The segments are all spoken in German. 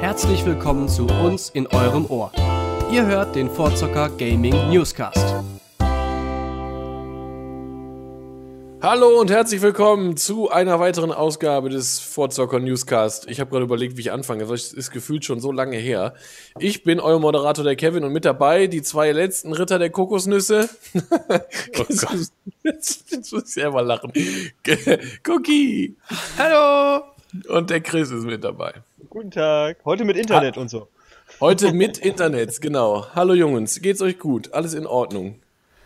Herzlich willkommen zu uns in eurem Ohr. Ihr hört den Vorzocker Gaming Newscast. Hallo und herzlich willkommen zu einer weiteren Ausgabe des Vorzocker Newscast. Ich habe gerade überlegt, wie ich anfange, das ist gefühlt schon so lange her. Ich bin euer Moderator, der Kevin, und mit dabei die zwei letzten Ritter der Kokosnüsse. Oh Gott. Jetzt muss ich selber lachen. Cookie. Hallo. Und der Chris ist mit dabei. Guten Tag. Heute mit Internet und so. Heute mit Internet, genau. Hallo Jungs, geht's euch gut? Alles in Ordnung?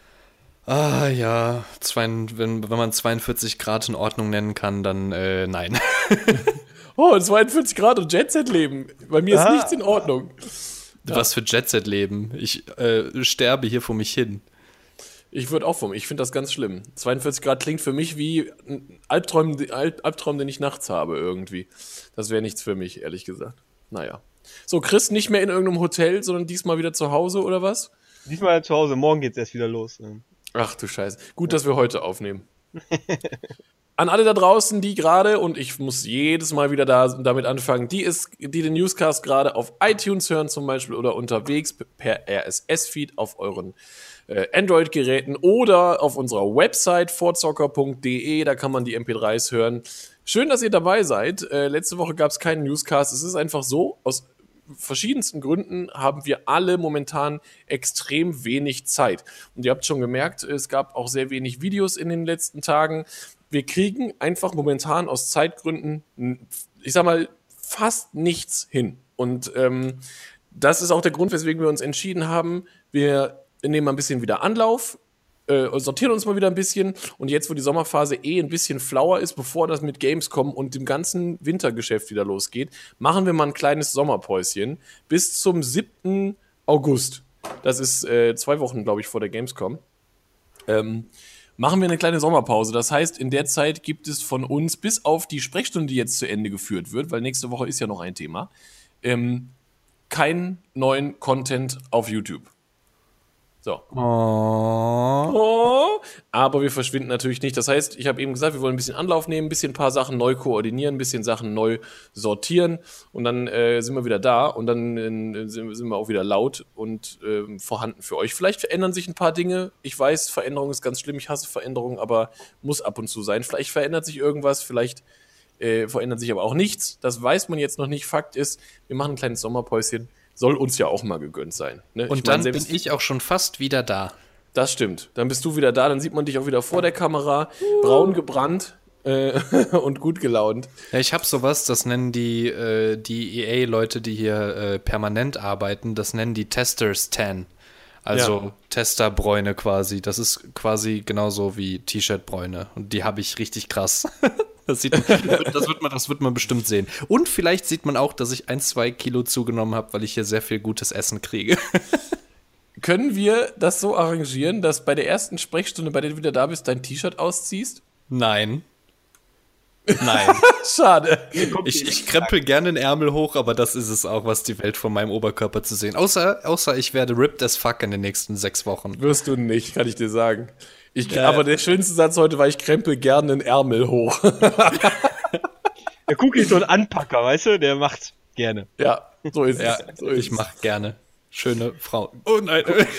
Ah ja, wenn man 42 Grad in Ordnung nennen kann, dann nein. Oh, 42 Grad und Jet-Set-Leben. Bei mir ist nichts in Ordnung. Was für Jet-Set-Leben. Ich sterbe hier vor mich hin. Ich finde das ganz schlimm. 42 Grad klingt für mich wie ein Albtraum, den ich nachts habe irgendwie. Das wäre nichts für mich, ehrlich gesagt. Naja. So, Chris, nicht mehr in irgendeinem Hotel, sondern diesmal wieder zu Hause, oder was? Diesmal zu Hause, morgen geht's erst wieder los. Ach du Scheiße. Gut, dass wir heute aufnehmen. An alle da draußen, die gerade, und ich muss jedes Mal wieder damit anfangen, die den Newscast gerade auf iTunes hören zum Beispiel oder unterwegs per RSS-Feed auf euren Android-Geräten oder auf unserer Website vorzocker.de, da kann man die MP3s hören. Schön, dass ihr dabei seid. Letzte Woche gab es keinen Newscast. Es ist einfach so, aus verschiedensten Gründen haben wir alle momentan extrem wenig Zeit. Und ihr habt schon gemerkt, es gab auch sehr wenig Videos in den letzten Tagen. Wir kriegen einfach momentan aus Zeitgründen, ich sag mal, fast nichts hin. Und das ist auch der Grund, weswegen wir uns entschieden haben, wir nehmen mal ein bisschen wieder Anlauf, sortieren uns mal wieder ein bisschen, und jetzt, wo die Sommerphase ein bisschen flauer ist, bevor das mit Gamescom und dem ganzen Wintergeschäft wieder losgeht, machen wir mal ein kleines Sommerpäuschen bis zum 7. August. Das ist 2 Wochen, glaube ich, vor der Gamescom. Machen wir eine kleine Sommerpause. Das heißt, in der Zeit gibt es von uns, bis auf die Sprechstunde, die jetzt zu Ende geführt wird, weil nächste Woche ist ja noch ein Thema, keinen neuen Content auf YouTube. So. Oh. Aber wir verschwinden natürlich nicht. Das heißt, ich habe eben gesagt, wir wollen ein bisschen Anlauf nehmen, ein paar Sachen neu koordinieren, ein bisschen Sachen neu sortieren, und dann sind wir wieder da, und dann sind wir auch wieder laut und vorhanden für euch. Vielleicht verändern sich ein paar Dinge. Ich weiß, Veränderung ist ganz schlimm. Ich hasse Veränderungen, aber muss ab und zu sein. Vielleicht verändert sich irgendwas, vielleicht verändert sich aber auch nichts. Das weiß man jetzt noch nicht. Fakt ist, wir machen ein kleines Sommerpäuschen. Soll uns ja auch mal gegönnt sein. Ne? Und dann bin ich auch schon fast wieder da. Das stimmt. Dann bist du wieder da, dann sieht man dich auch wieder vor der Kamera, braun gebrannt und gut gelaunt. Ja, ich habe sowas, das nennen die EA-Leute, die hier permanent arbeiten, das nennen die Testers Tan. Also Testerbräune quasi. Das ist quasi genauso wie T-Shirt-Bräune. Und die habe ich richtig krass. Das wird man bestimmt sehen. Und vielleicht sieht man auch, dass ich 1-2 Kilo zugenommen habe, weil ich hier sehr viel gutes Essen kriege. Können wir das so arrangieren, dass bei der ersten Sprechstunde, bei der du wieder da bist, dein T-Shirt ausziehst? Nein. Schade. Ich krempel gerne den Ärmel hoch, aber das ist es auch, was die Welt von meinem Oberkörper zu sehen. Außer ich werde ripped as fuck in den nächsten 6 Wochen. Wirst du nicht, kann ich dir sagen. Aber der schönste Satz heute war, ich krempel gerne den Ärmel hoch. Der Cookie ist so ein Anpacker, weißt du? Der macht gerne. Ja, so ist es. So ist ich mach gerne schöne Frauen. Oh nein.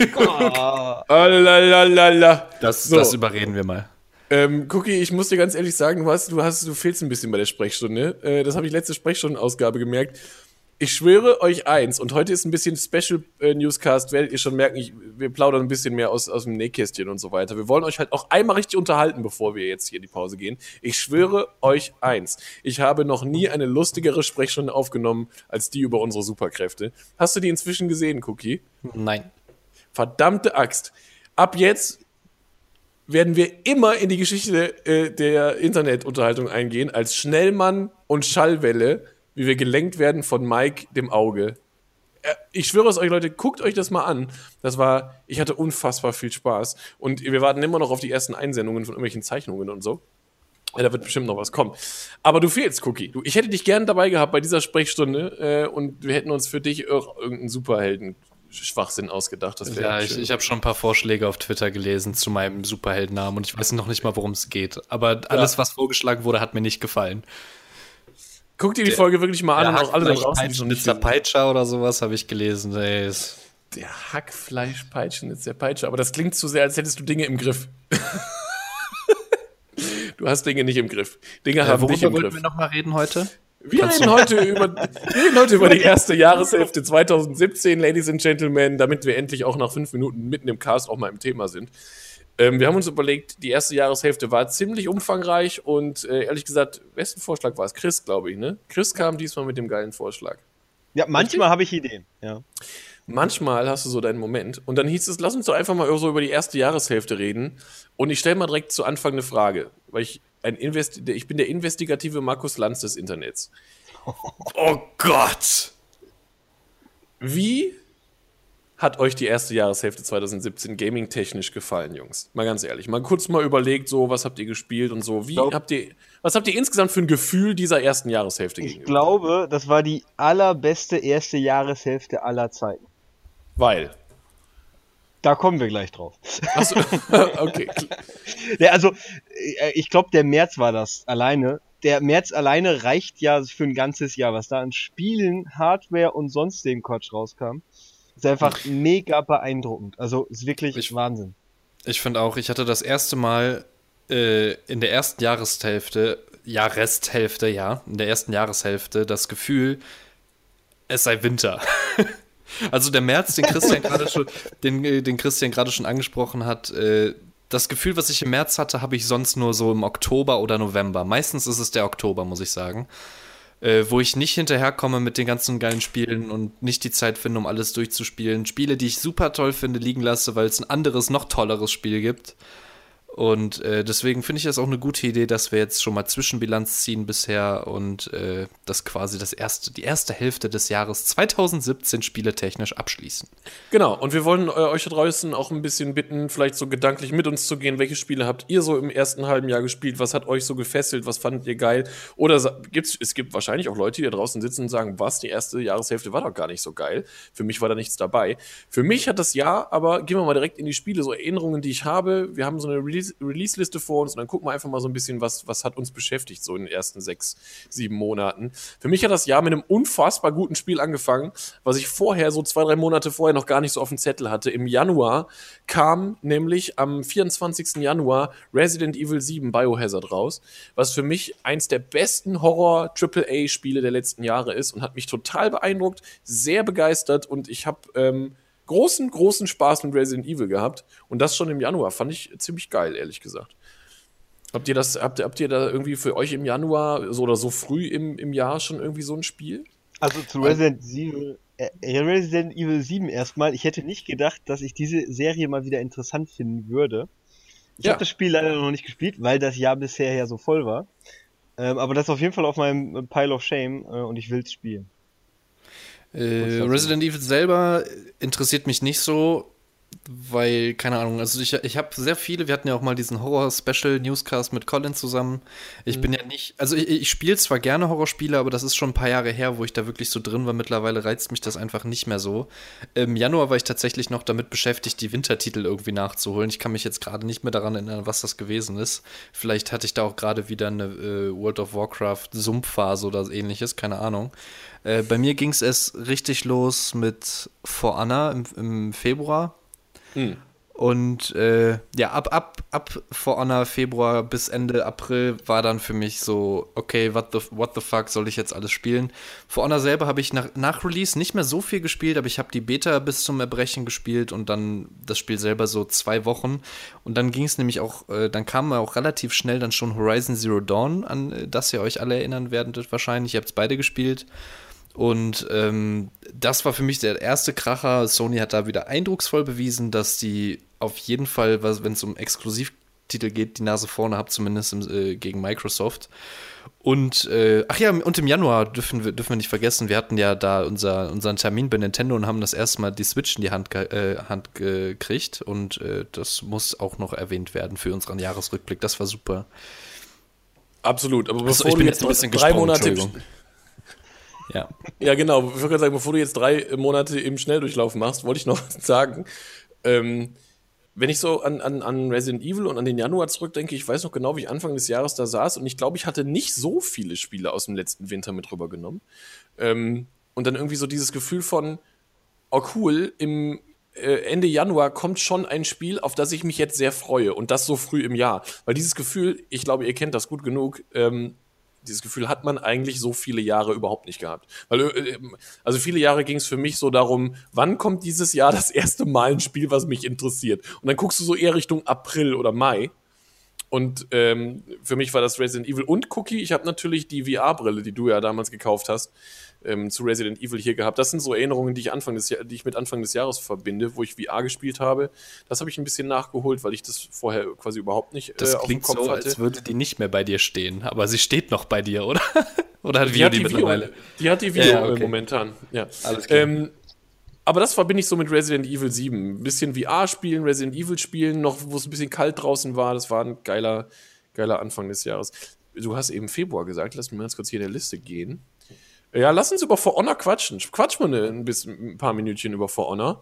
Das überreden wir mal. Cookie, ich muss dir ganz ehrlich sagen, du fehlst ein bisschen bei der Sprechstunde. Das habe ich letzte Sprechstundenausgabe gemerkt. Ich schwöre euch eins, und heute ist ein bisschen Special Newscast, werdet ihr schon merken, wir plaudern ein bisschen mehr aus dem Nähkästchen und so weiter. Wir wollen euch halt auch einmal richtig unterhalten, bevor wir jetzt hier in die Pause gehen. Ich schwöre euch eins, ich habe noch nie eine lustigere Sprechstunde aufgenommen, als die über unsere Superkräfte. Hast du die inzwischen gesehen, Cookie? Nein. Verdammte Axt. Ab jetzt werden wir immer in die Geschichte der Internetunterhaltung eingehen, als Schnellmann und Schallwelle, wie wir gelenkt werden von Mike, dem Auge. Ich schwöre es euch, Leute, guckt euch das mal an. Ich hatte unfassbar viel Spaß. Und wir warten immer noch auf die ersten Einsendungen von irgendwelchen Zeichnungen und so. Ja, da wird bestimmt noch was kommen. Aber du fehlst, Cookie. Ich hätte dich gern dabei gehabt bei dieser Sprechstunde und wir hätten uns für dich irgendeinen Superhelden-Schwachsinn ausgedacht. Das ja, ich habe schon ein paar Vorschläge auf Twitter gelesen zu meinem Superheldennamen und ich weiß noch nicht mal, worum es geht. Aber alles, was vorgeschlagen wurde, hat mir nicht gefallen. Guck dir die Folge wirklich mal an und auch alle da draußen, die Hackfleisch, so nicht Mr. Peitscher oder sowas habe ich gelesen. Ey, Der Hackfleischpeitschen ist der Peitscher, aber das klingt zu sehr, als hättest du Dinge im Griff. Du hast Dinge nicht im Griff. Dinge haben dich im worüber Griff. wollten wir nochmal reden heute? Wir reden heute über die erste Jahreshälfte 2017, Ladies and Gentlemen, damit wir endlich auch nach 5 Minuten mitten im Cast auch mal im Thema sind. Wir haben uns überlegt, die erste Jahreshälfte war ziemlich umfangreich und ehrlich gesagt, wessen Vorschlag war es? Chris, glaube ich, ne? Chris kam diesmal mit dem geilen Vorschlag. Ja, manchmal habe ich Ideen, ja. Manchmal hast du so deinen Moment und dann hieß es, lass uns doch einfach mal so über die erste Jahreshälfte reden und ich stelle mal direkt zu Anfang eine Frage, weil ich bin der investigative Markus Lanz des Internets. Oh Gott! Wie hat euch die erste Jahreshälfte 2017 gaming-technisch gefallen, Jungs? Mal ganz ehrlich, mal kurz mal überlegt, so, was habt ihr gespielt und so. Was habt ihr insgesamt für ein Gefühl dieser ersten Jahreshälfte Ich gegenüber? glaube, das war die allerbeste erste Jahreshälfte aller Zeiten. Weil. Da kommen wir gleich drauf. Achso, okay. Ja, also, ich glaube, der März war das alleine. Der März alleine reicht ja für ein ganzes Jahr, was da an Spielen, Hardware und sonst dem Quatsch rauskam. Ist einfach mega beeindruckend. Also, ist wirklich Wahnsinn. Ich finde auch, ich hatte das erste Mal in der ersten Jahreshälfte das Gefühl, es sei Winter. Also der März, den Christian gerade schon angesprochen hat, das Gefühl, was ich im März hatte, habe ich sonst nur so im Oktober oder November. Meistens ist es der Oktober, muss ich sagen. Wo ich nicht hinterherkomme mit den ganzen geilen Spielen und nicht die Zeit finde, um alles durchzuspielen. Spiele, die ich super toll finde, liegen lasse, weil es ein anderes, noch tolleres Spiel gibt. Und deswegen finde ich das auch eine gute Idee, dass wir jetzt schon mal Zwischenbilanz ziehen bisher und das quasi die erste Hälfte des Jahres 2017 spieletechnisch abschließen. Genau, und wir wollen euch da draußen auch ein bisschen bitten, vielleicht so gedanklich mit uns zu gehen. Welche Spiele habt ihr so im ersten halben Jahr gespielt? Was hat euch so gefesselt? Was fandet ihr geil? Oder es gibt wahrscheinlich auch Leute, die da draußen sitzen und sagen, was, die erste Jahreshälfte war doch gar nicht so geil. Für mich war da nichts dabei. Für mich hat das Jahr, aber gehen wir mal direkt in die Spiele, so Erinnerungen, die ich habe. Wir haben so eine Release-Liste vor uns und dann gucken wir einfach mal so ein bisschen, was hat uns beschäftigt, so in den ersten 6, 7 Monaten. Für mich hat das Jahr mit einem unfassbar guten Spiel angefangen, was ich vorher, so 2, 3 Monate vorher noch gar nicht so auf dem Zettel hatte. Im Januar kam nämlich am 24. Januar Resident Evil 7 Biohazard raus, was für mich eins der besten Horror-AAA-Spiele der letzten Jahre ist und hat mich total beeindruckt, sehr begeistert und ich habe großen Spaß mit Resident Evil gehabt und das schon im Januar. Fand ich ziemlich geil, ehrlich gesagt. Habt ihr da irgendwie für euch im Januar so oder so früh im Jahr schon irgendwie so ein Spiel? Also zu Resident Evil 7 erstmal. Ich hätte nicht gedacht, dass ich diese Serie mal wieder interessant finden würde. Ich habe das Spiel leider noch nicht gespielt, weil das Jahr bisher ja so voll war. Aber das ist auf jeden Fall auf meinem Pile of Shame und ich will es spielen. Resident Evil selber interessiert mich nicht so, weil, keine Ahnung, also ich habe sehr viele, wir hatten ja auch mal diesen Horror-Special-Newscast mit Colin zusammen. Ich bin ja nicht, also ich spiele zwar gerne Horrorspiele, aber das ist schon ein paar Jahre her, wo ich da wirklich so drin war. Mittlerweile reizt mich das einfach nicht mehr so. Im Januar war ich tatsächlich noch damit beschäftigt, die Wintertitel irgendwie nachzuholen. Ich kann mich jetzt gerade nicht mehr daran erinnern, was das gewesen ist. Vielleicht hatte ich da auch gerade wieder eine World of Warcraft-Sumpfphase oder ähnliches, keine Ahnung. Bei mir ging es erst richtig los mit For Honor im Februar. Und ja, ab For Honor Februar bis Ende April war dann für mich so, okay, what the fuck soll ich jetzt alles spielen? For Honor selber habe ich nach Release nicht mehr so viel gespielt, aber ich habe die Beta bis zum Erbrechen gespielt und dann das Spiel selber so 2 Wochen. Und dann ging es nämlich auch, dann kam auch relativ schnell dann schon Horizon Zero Dawn, an das ihr euch alle erinnern werdet wahrscheinlich. Ihr habt es beide gespielt. Und das war für mich der erste Kracher. Sony hat da wieder eindrucksvoll bewiesen, dass die auf jeden Fall, wenn es um Exklusivtitel geht, die Nase vorne haben, zumindest gegen Microsoft. Und und im Januar dürfen wir nicht vergessen, wir hatten ja da unseren Termin bei Nintendo und haben das erste Mal die Switch in die Hand gekriegt. Und das muss auch noch erwähnt werden für unseren Jahresrückblick. Das war super. Absolut, aber Also, bevor ich bin du jetzt ein bisschen 3 Monate Entschuldigung. Ja, genau. Ich würde gerade sagen, bevor du jetzt 3 Monate im Schnelldurchlauf machst, wollte ich noch sagen, wenn ich so an Resident Evil und an den Januar zurückdenke, ich weiß noch genau, wie ich Anfang des Jahres da saß und ich glaube, ich hatte nicht so viele Spiele aus dem letzten Winter mit rübergenommen. Und dann irgendwie so dieses Gefühl von, oh cool, im Ende Januar kommt schon ein Spiel, auf das ich mich jetzt sehr freue und das so früh im Jahr. Weil dieses Gefühl, ich glaube, ihr kennt das gut genug, dieses Gefühl hat man eigentlich so viele Jahre überhaupt nicht gehabt. Weil, also viele Jahre ging es für mich so darum, wann kommt dieses Jahr das erste Mal ein Spiel, was mich interessiert? Und dann guckst du so eher Richtung April oder Mai. Und für mich war das Resident Evil und Cookie. Ich habe natürlich die VR-Brille, die du ja damals gekauft hast, zu Resident Evil hier gehabt. Das sind so Erinnerungen, die ich mit Anfang des Jahres verbinde, wo ich VR gespielt habe. Das habe ich ein bisschen nachgeholt, weil ich das vorher quasi überhaupt nicht das auf dem klingt Kopf so, hatte. als würde die nicht mehr bei dir stehen. Aber sie steht noch bei dir, oder? Oder hat Vio die mittlerweile? Die hat die Vio Ja, okay. momentan. Ja. Alles klar. Aber das verbinde ich so mit Resident Evil 7. Ein bisschen VR spielen, Resident Evil spielen, noch wo es ein bisschen kalt draußen war. Das war ein geiler Anfang des Jahres. Du hast eben Februar gesagt. Lass mich mal ganz kurz hier in der Liste gehen. Ja, lass uns über For Honor quatschen. Quatsch mal ein paar Minütchen über For Honor.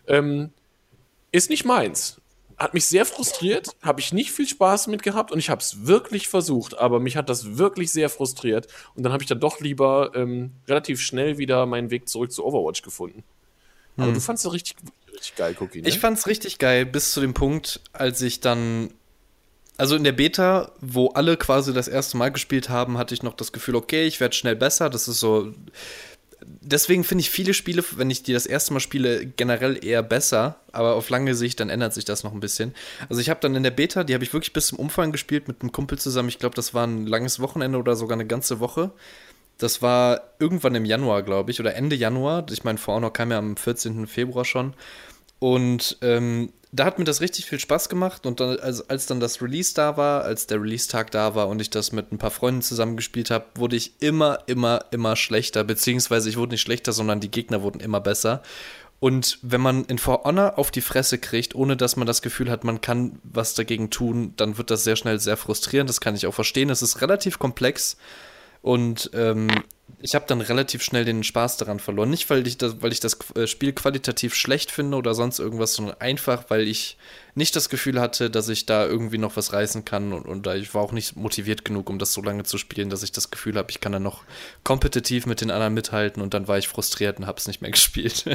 Ist nicht meins. Hat mich sehr frustriert, habe ich nicht viel Spaß mit gehabt und ich habe es wirklich versucht, aber mich hat das wirklich sehr frustriert und dann habe ich dann doch lieber relativ schnell wieder meinen Weg zurück zu Overwatch gefunden. Aber du fandst es richtig geil, Cookie, ne? Ich fand's richtig geil, bis zu dem Punkt, als ich dann, also in der Beta, wo alle quasi das erste Mal gespielt haben, hatte ich noch das Gefühl, okay, ich werde schnell besser, das ist so, deswegen finde ich viele Spiele, wenn ich die das erste Mal spiele, generell eher besser, aber auf lange Sicht, dann ändert sich das noch ein bisschen. Also ich habe dann in der Beta, die habe ich wirklich bis zum Umfallen gespielt mit einem Kumpel zusammen, ich glaube, das war ein langes Wochenende oder sogar eine ganze Woche. Das war irgendwann im Januar, glaube ich, oder Ende Januar. Ich meine, For Honor kam ja am 14. Februar schon. Und da hat mir das richtig viel Spaß gemacht. Und dann, als dann das Release da war, als der Release-Tag da war und ich das mit ein paar Freunden zusammengespielt habe, wurde ich immer schlechter. Beziehungsweise ich wurde nicht schlechter, sondern die Gegner wurden immer besser. Und wenn man in For Honor auf die Fresse kriegt, ohne dass man das Gefühl hat, man kann was dagegen tun, dann wird das sehr schnell sehr frustrierend. Das kann ich auch verstehen. Es ist relativ komplex. Und ich habe dann relativ schnell den Spaß daran verloren. Nicht, weil ich das Spiel qualitativ schlecht finde oder sonst irgendwas, sondern einfach, weil ich nicht das Gefühl hatte, dass ich da irgendwie noch was reißen kann. Und ich war auch nicht motiviert genug, um das so lange zu spielen, dass ich das Gefühl habe, ich kann dann noch kompetitiv mit den anderen mithalten. Und dann war ich frustriert und habe es nicht mehr gespielt.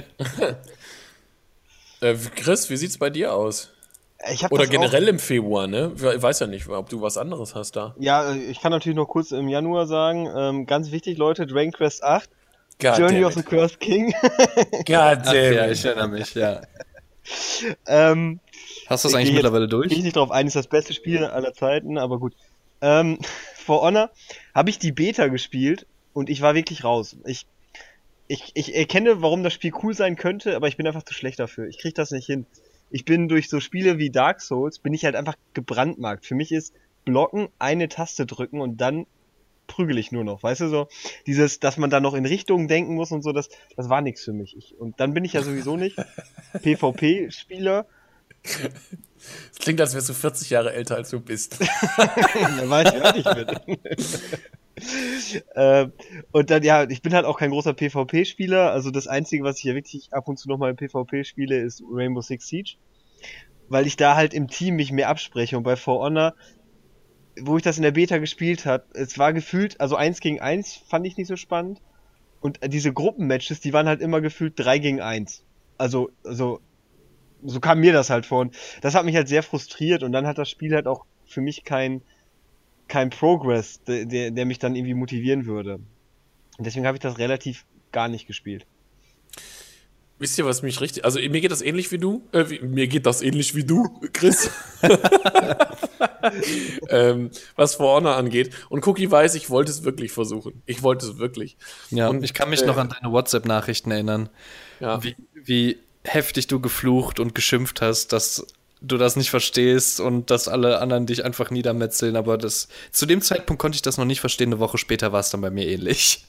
Chris, wie sieht's bei dir aus? Oder generell im Februar, ne? Ich weiß ja nicht, ob du was anderes hast da. Ja, ich kann natürlich noch kurz im Januar sagen, ganz wichtig, Leute, Dragon Quest 8, Journey of the Cursed King. Ja, ich erinnere mich, ja. Hast du das eigentlich mittlerweile durch? Ich nicht drauf ein, ist das beste Spiel aller Zeiten, aber gut. For Honor habe ich die Beta gespielt und ich war wirklich raus. Ich erkenne, warum das Spiel cool sein könnte, aber ich bin einfach zu schlecht dafür. Ich krieg das nicht hin. Ich bin durch so Spiele wie Dark Souls, bin ich halt einfach gebrandmarkt. Für mich ist blocken, eine Taste drücken und dann prügel ich nur noch. Weißt du, so dieses, dass man da noch in Richtungen denken muss und so, das war nichts für mich. Und dann bin ich ja sowieso nicht PvP-Spieler. Es klingt, als wärst du 40 Jahre älter, als du bist. Wer weiß, wie alt ich bin. Und dann, ja, ich bin halt auch kein großer PvP-Spieler. Also das Einzige, was ich ja wirklich ab und zu nochmal im PvP spiele, ist Rainbow Six Siege. Weil ich da halt im Team mich mehr abspreche. Und bei For Honor, wo ich das in der Beta gespielt habe, es war gefühlt, also 1 gegen 1 fand ich nicht so spannend. Und diese Gruppenmatches, die waren halt immer gefühlt 3 gegen 1. Also so kam mir das halt vor. Und das hat mich halt sehr frustriert. Und dann hat das Spiel halt auch für mich kein Progress, der mich dann irgendwie motivieren würde. Und deswegen habe ich das relativ gar nicht gespielt. Wisst ihr, was mich richtig... Also mir geht das ähnlich wie du. Mir geht das ähnlich wie du, Chris. Was For Honor angeht. Und Cookie weiß, ich wollte es wirklich versuchen. Ich wollte es wirklich. Ja, und ich kann mich noch an deine WhatsApp-Nachrichten erinnern. Ja. Wie heftig du geflucht und geschimpft hast, dass du das nicht verstehst und dass alle anderen dich einfach niedermetzeln, aber zu dem Zeitpunkt konnte ich das noch nicht verstehen, eine Woche später war es dann bei mir ähnlich.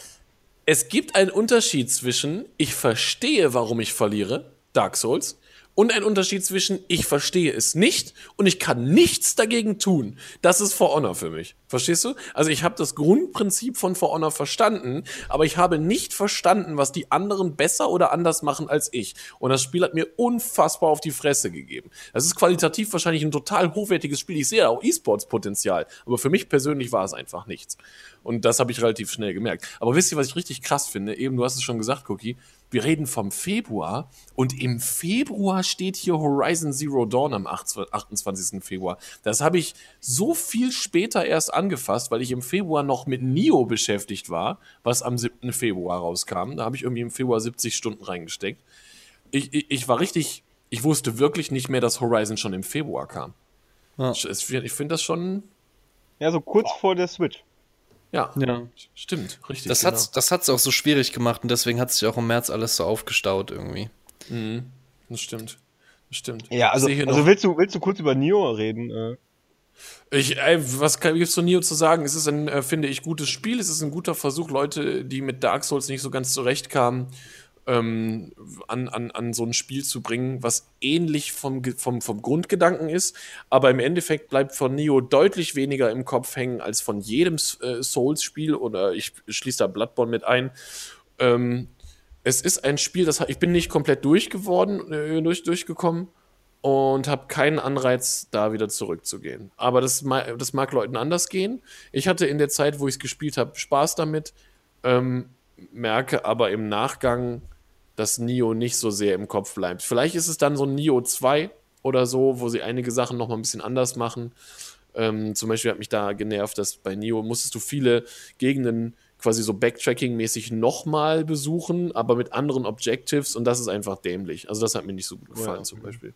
Es gibt einen Unterschied zwischen, ich verstehe, warum ich verliere, Dark Souls, Und ein Unterschied zwischen ich verstehe es nicht und ich kann nichts dagegen tun. Das ist For Honor für mich. Verstehst du? Also ich habe das Grundprinzip von For Honor verstanden, aber ich habe nicht verstanden, was die anderen besser oder anders machen als ich. Und das Spiel hat mir unfassbar auf die Fresse gegeben. Das ist qualitativ wahrscheinlich ein total hochwertiges Spiel. Ich sehe auch E-Sports-Potenzial, aber für mich persönlich war es einfach nichts. Und das habe ich relativ schnell gemerkt. Aber wisst ihr, was ich richtig krass finde? Eben, du hast es schon gesagt, Cookie, wir reden vom Februar und im Februar steht hier Horizon Zero Dawn am 28. Februar. Das habe ich so viel später erst angefasst, weil ich im Februar noch mit Nioh beschäftigt war, was am 7. Februar rauskam. Da habe ich irgendwie im Februar 70 Stunden reingesteckt. Ich war richtig, ich wusste wirklich nicht mehr, dass Horizon schon im Februar kam. Ja. Ich finde das schon... Ja, so kurz vor der Switch. Ja, Ja. stimmt, richtig. Das hat's auch so schwierig gemacht und deswegen hat sich auch im März alles so aufgestaut irgendwie. Mhm. Das stimmt. Ja, also willst du kurz über Nioh reden? Was gibt's zu Nioh zu sagen? Es ist ein, finde ich, gutes Spiel. Es ist ein guter Versuch, Leute, die mit Dark Souls nicht so ganz zurechtkamen, an so ein Spiel zu bringen, was ähnlich vom Grundgedanken ist, aber im Endeffekt bleibt von Nioh deutlich weniger im Kopf hängen als von jedem Souls-Spiel, oder ich schließe da Bloodborne mit ein. Es ist ein Spiel, ich bin nicht komplett durchgekommen und habe keinen Anreiz, da wieder zurückzugehen. Aber das mag Leuten anders gehen. Ich hatte in der Zeit, wo ich es gespielt habe, Spaß damit, merke aber im Nachgang, dass Nioh nicht so sehr im Kopf bleibt. Vielleicht ist es dann so ein Nioh 2 oder so, wo sie einige Sachen noch mal ein bisschen anders machen. Zum Beispiel hat mich da genervt, dass bei Nioh musstest du viele Gegenden quasi so Backtracking-mäßig nochmal besuchen, aber mit anderen Objectives, und das ist einfach dämlich. Also das hat mir nicht so gut gefallen, zum Beispiel.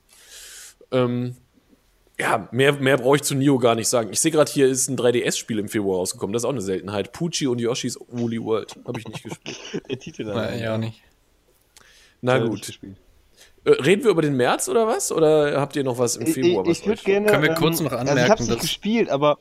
Ja, mehr brauche ich zu Nioh gar nicht sagen. Ich sehe gerade, hier ist ein 3DS-Spiel im Februar rausgekommen. Das ist auch eine Seltenheit. Pucci und Yoshis Woolly World. Habe ich nicht gespielt. Der Titel Ja, nicht. Na gut. Reden wir über den März oder was? Oder habt ihr noch was im Februar? Ich würde gerne. Können wir kurz noch anmerken, ich hab's nicht gespielt, aber.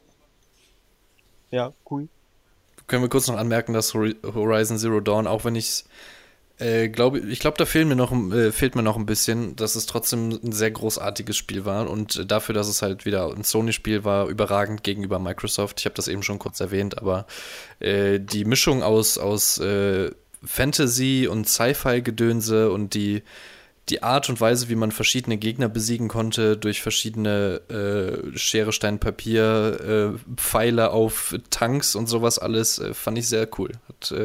Ja, cool. Können wir kurz noch anmerken, dass Horizon Zero Dawn, auch wenn ich glaube, da fehlt mir noch ein bisschen, dass es trotzdem ein sehr großartiges Spiel war und dafür, dass es halt wieder ein Sony-Spiel war, überragend gegenüber Microsoft. Ich habe das eben schon kurz erwähnt, aber die Mischung aus Fantasy und Sci-Fi-Gedönse und die Art und Weise, wie man verschiedene Gegner besiegen konnte, durch verschiedene Schere, Stein, Papier, Pfeile auf Tanks und sowas alles, fand ich sehr cool.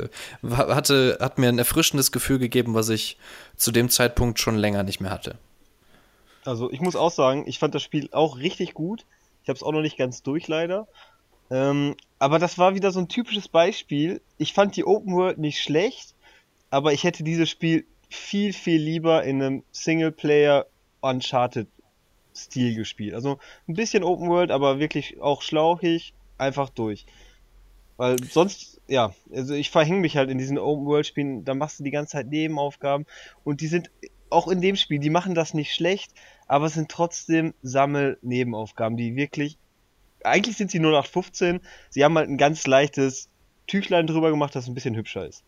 Hat mir ein erfrischendes Gefühl gegeben, was ich zu dem Zeitpunkt schon länger nicht mehr hatte. Also ich muss auch sagen, ich fand das Spiel auch richtig gut. Ich habe es auch noch nicht ganz durch, leider. Aber das war wieder so ein typisches Beispiel. Ich fand die Open World nicht schlecht, aber ich hätte dieses Spiel viel, viel lieber in einem Singleplayer Uncharted-Stil gespielt. Also ein bisschen Open World, aber wirklich auch schlauchig, einfach durch. Weil sonst, ja, also ich verhänge mich halt in diesen Open World Spielen, da machst du die ganze Zeit Nebenaufgaben und die sind auch in dem Spiel, die machen das nicht schlecht, aber es sind trotzdem Sammel-Nebenaufgaben, die wirklich, eigentlich sind sie 0815, sie haben halt ein ganz leichtes Tüchlein drüber gemacht, das ein bisschen hübscher ist.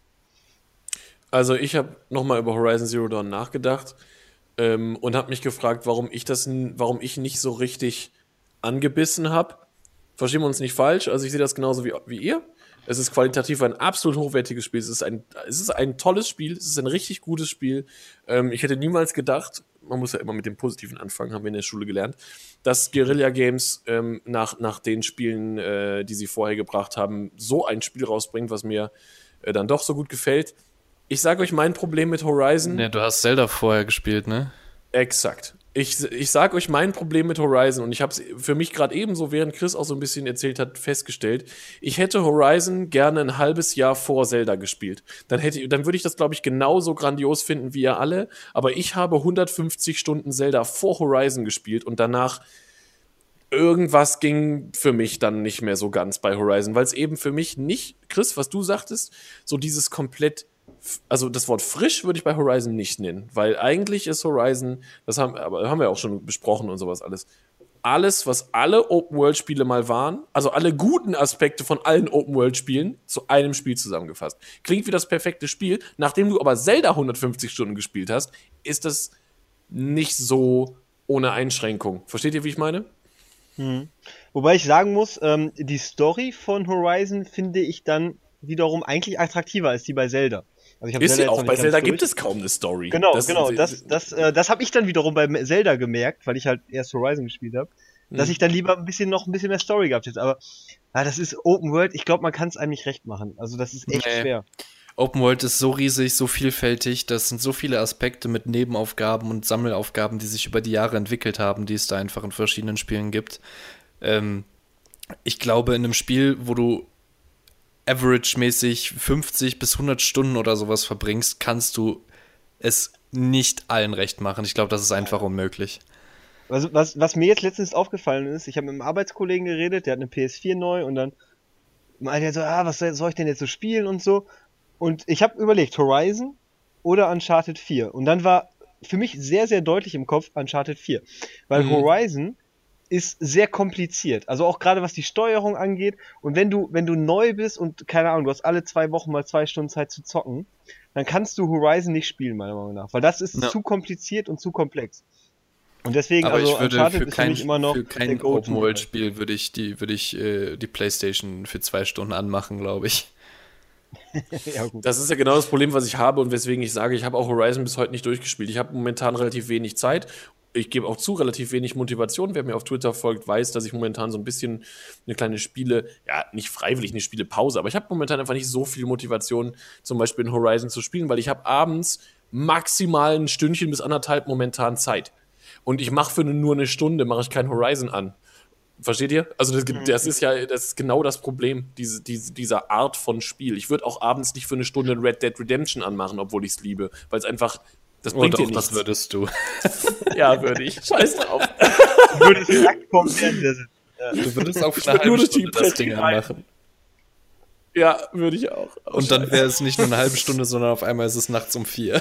Also ich habe nochmal über Horizon Zero Dawn nachgedacht und habe mich gefragt, warum ich nicht so richtig angebissen habe. Verstehen wir uns nicht falsch, also ich sehe das genauso wie ihr. Es ist qualitativ ein absolut hochwertiges Spiel. Es ist ein tolles Spiel, es ist ein richtig gutes Spiel. Ich hätte niemals gedacht, man muss ja immer mit dem Positiven anfangen, haben wir in der Schule gelernt, dass Guerilla Games nach den Spielen, die sie vorher gebracht haben, so ein Spiel rausbringt, was mir dann doch so gut gefällt. Ich sage euch mein Problem mit Horizon. Ja, du hast Zelda vorher gespielt, ne? Exakt. Ich sage euch mein Problem mit Horizon und ich habe es für mich gerade ebenso, während Chris auch so ein bisschen erzählt hat, festgestellt. Ich hätte Horizon gerne ein halbes Jahr vor Zelda gespielt. Dann würde ich das, glaube ich, genauso grandios finden wie ihr alle. Aber ich habe 150 Stunden Zelda vor Horizon gespielt und danach irgendwas ging für mich dann nicht mehr so ganz bei Horizon, weil es eben für mich nicht, Chris, was du sagtest, so dieses komplett, also das Wort frisch würde ich bei Horizon nicht nennen, weil eigentlich ist Horizon, aber haben wir auch schon besprochen und sowas alles, was alle Open-World-Spiele mal waren, also alle guten Aspekte von allen Open-World-Spielen zu einem Spiel zusammengefasst. Klingt wie das perfekte Spiel, nachdem du aber Zelda 150 Stunden gespielt hast, ist das nicht so ohne Einschränkung. Versteht ihr, wie ich meine? Wobei ich sagen muss, die Story von Horizon finde ich dann wiederum eigentlich attraktiver als die bei Zelda. Also ich hab Ist Zelda ja jetzt auch, noch bei nicht Zelda ganz gibt durch. es kaum eine Story. Genau, das habe ich dann wiederum bei Zelda gemerkt, weil ich halt erst Horizon gespielt habe, dass ich dann lieber noch ein bisschen mehr Story gehabt hätte. Aber das ist Open World, ich glaube, man kann es einem nicht recht machen. Also das ist echt schwer. Open World ist so riesig, so vielfältig, das sind so viele Aspekte mit Nebenaufgaben und Sammelaufgaben, die sich über die Jahre entwickelt haben, die es da einfach in verschiedenen Spielen gibt. Ich glaube, in einem Spiel, wo du average-mäßig 50 bis 100 Stunden oder sowas verbringst, kannst du es nicht allen recht machen. Ich glaube, das ist einfach unmöglich. Also was mir jetzt letztens aufgefallen ist, ich habe mit einem Arbeitskollegen geredet, der hat eine PS4 neu und dann meinte er so, was soll ich denn jetzt so spielen und so. Und ich habe überlegt, Horizon oder Uncharted 4. Und dann war für mich sehr, sehr deutlich im Kopf Uncharted 4. Weil Horizon ist sehr kompliziert. Also auch gerade was die Steuerung angeht. Und wenn du neu bist und, keine Ahnung, du hast alle 2 Wochen mal 2 Stunden Zeit zu zocken, dann kannst du Horizon nicht spielen, meiner Meinung nach. Weil das ist zu kompliziert und zu komplex. Und deswegen, aber also ich würde Uncharted ist für mich immer noch für kein Open-World-Spiel würde ich die PlayStation für 2 Stunden anmachen, glaube ich. Ja, gut. Das ist ja genau das Problem, was ich habe und weswegen ich sage, ich habe auch Horizon bis heute nicht durchgespielt. Ich habe momentan relativ wenig Zeit. Ich gebe auch zu, relativ wenig Motivation. Wer mir auf Twitter folgt, weiß, dass ich momentan so ein bisschen eine kleine nicht freiwillig eine Spielepause, aber ich habe momentan einfach nicht so viel Motivation, zum Beispiel in Horizon zu spielen, weil ich habe abends maximal ein Stündchen bis 1,5 momentan Zeit. Und ich mache nur eine Stunde, mache ich kein Horizon an. Versteht ihr? Also das ist genau das Problem, dieser Art von Spiel. Ich würde auch abends nicht für eine Stunde Red Dead Redemption anmachen, obwohl ich es liebe, weil es einfach, das bringt dir nichts. Das würdest du. Ja, würde ich. Scheiß drauf. Du würdest nackt vom Fernseher sitzen. Du würdest auch für eine halbe Stunde das Ding anmachen. Ja, würde ich auch. Und dann wäre es nicht nur eine halbe Stunde, sondern auf einmal ist es nachts um 4.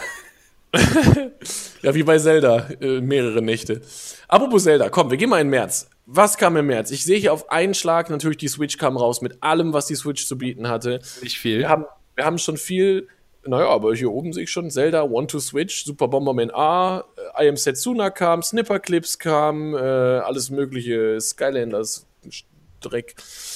Ja, wie bei Zelda, mehrere Nächte. Apropos Zelda, komm, wir gehen mal in März. Was kam im März? Ich sehe hier auf einen Schlag, natürlich die Switch kam raus mit allem, was die Switch zu bieten hatte. Nicht viel. Wir haben schon viel, aber hier oben sehe ich schon Zelda, One to Switch, Super Bomberman A, I Am Setsuna kam, Snipper Clips kam, alles mögliche, Skylanders, Dreck.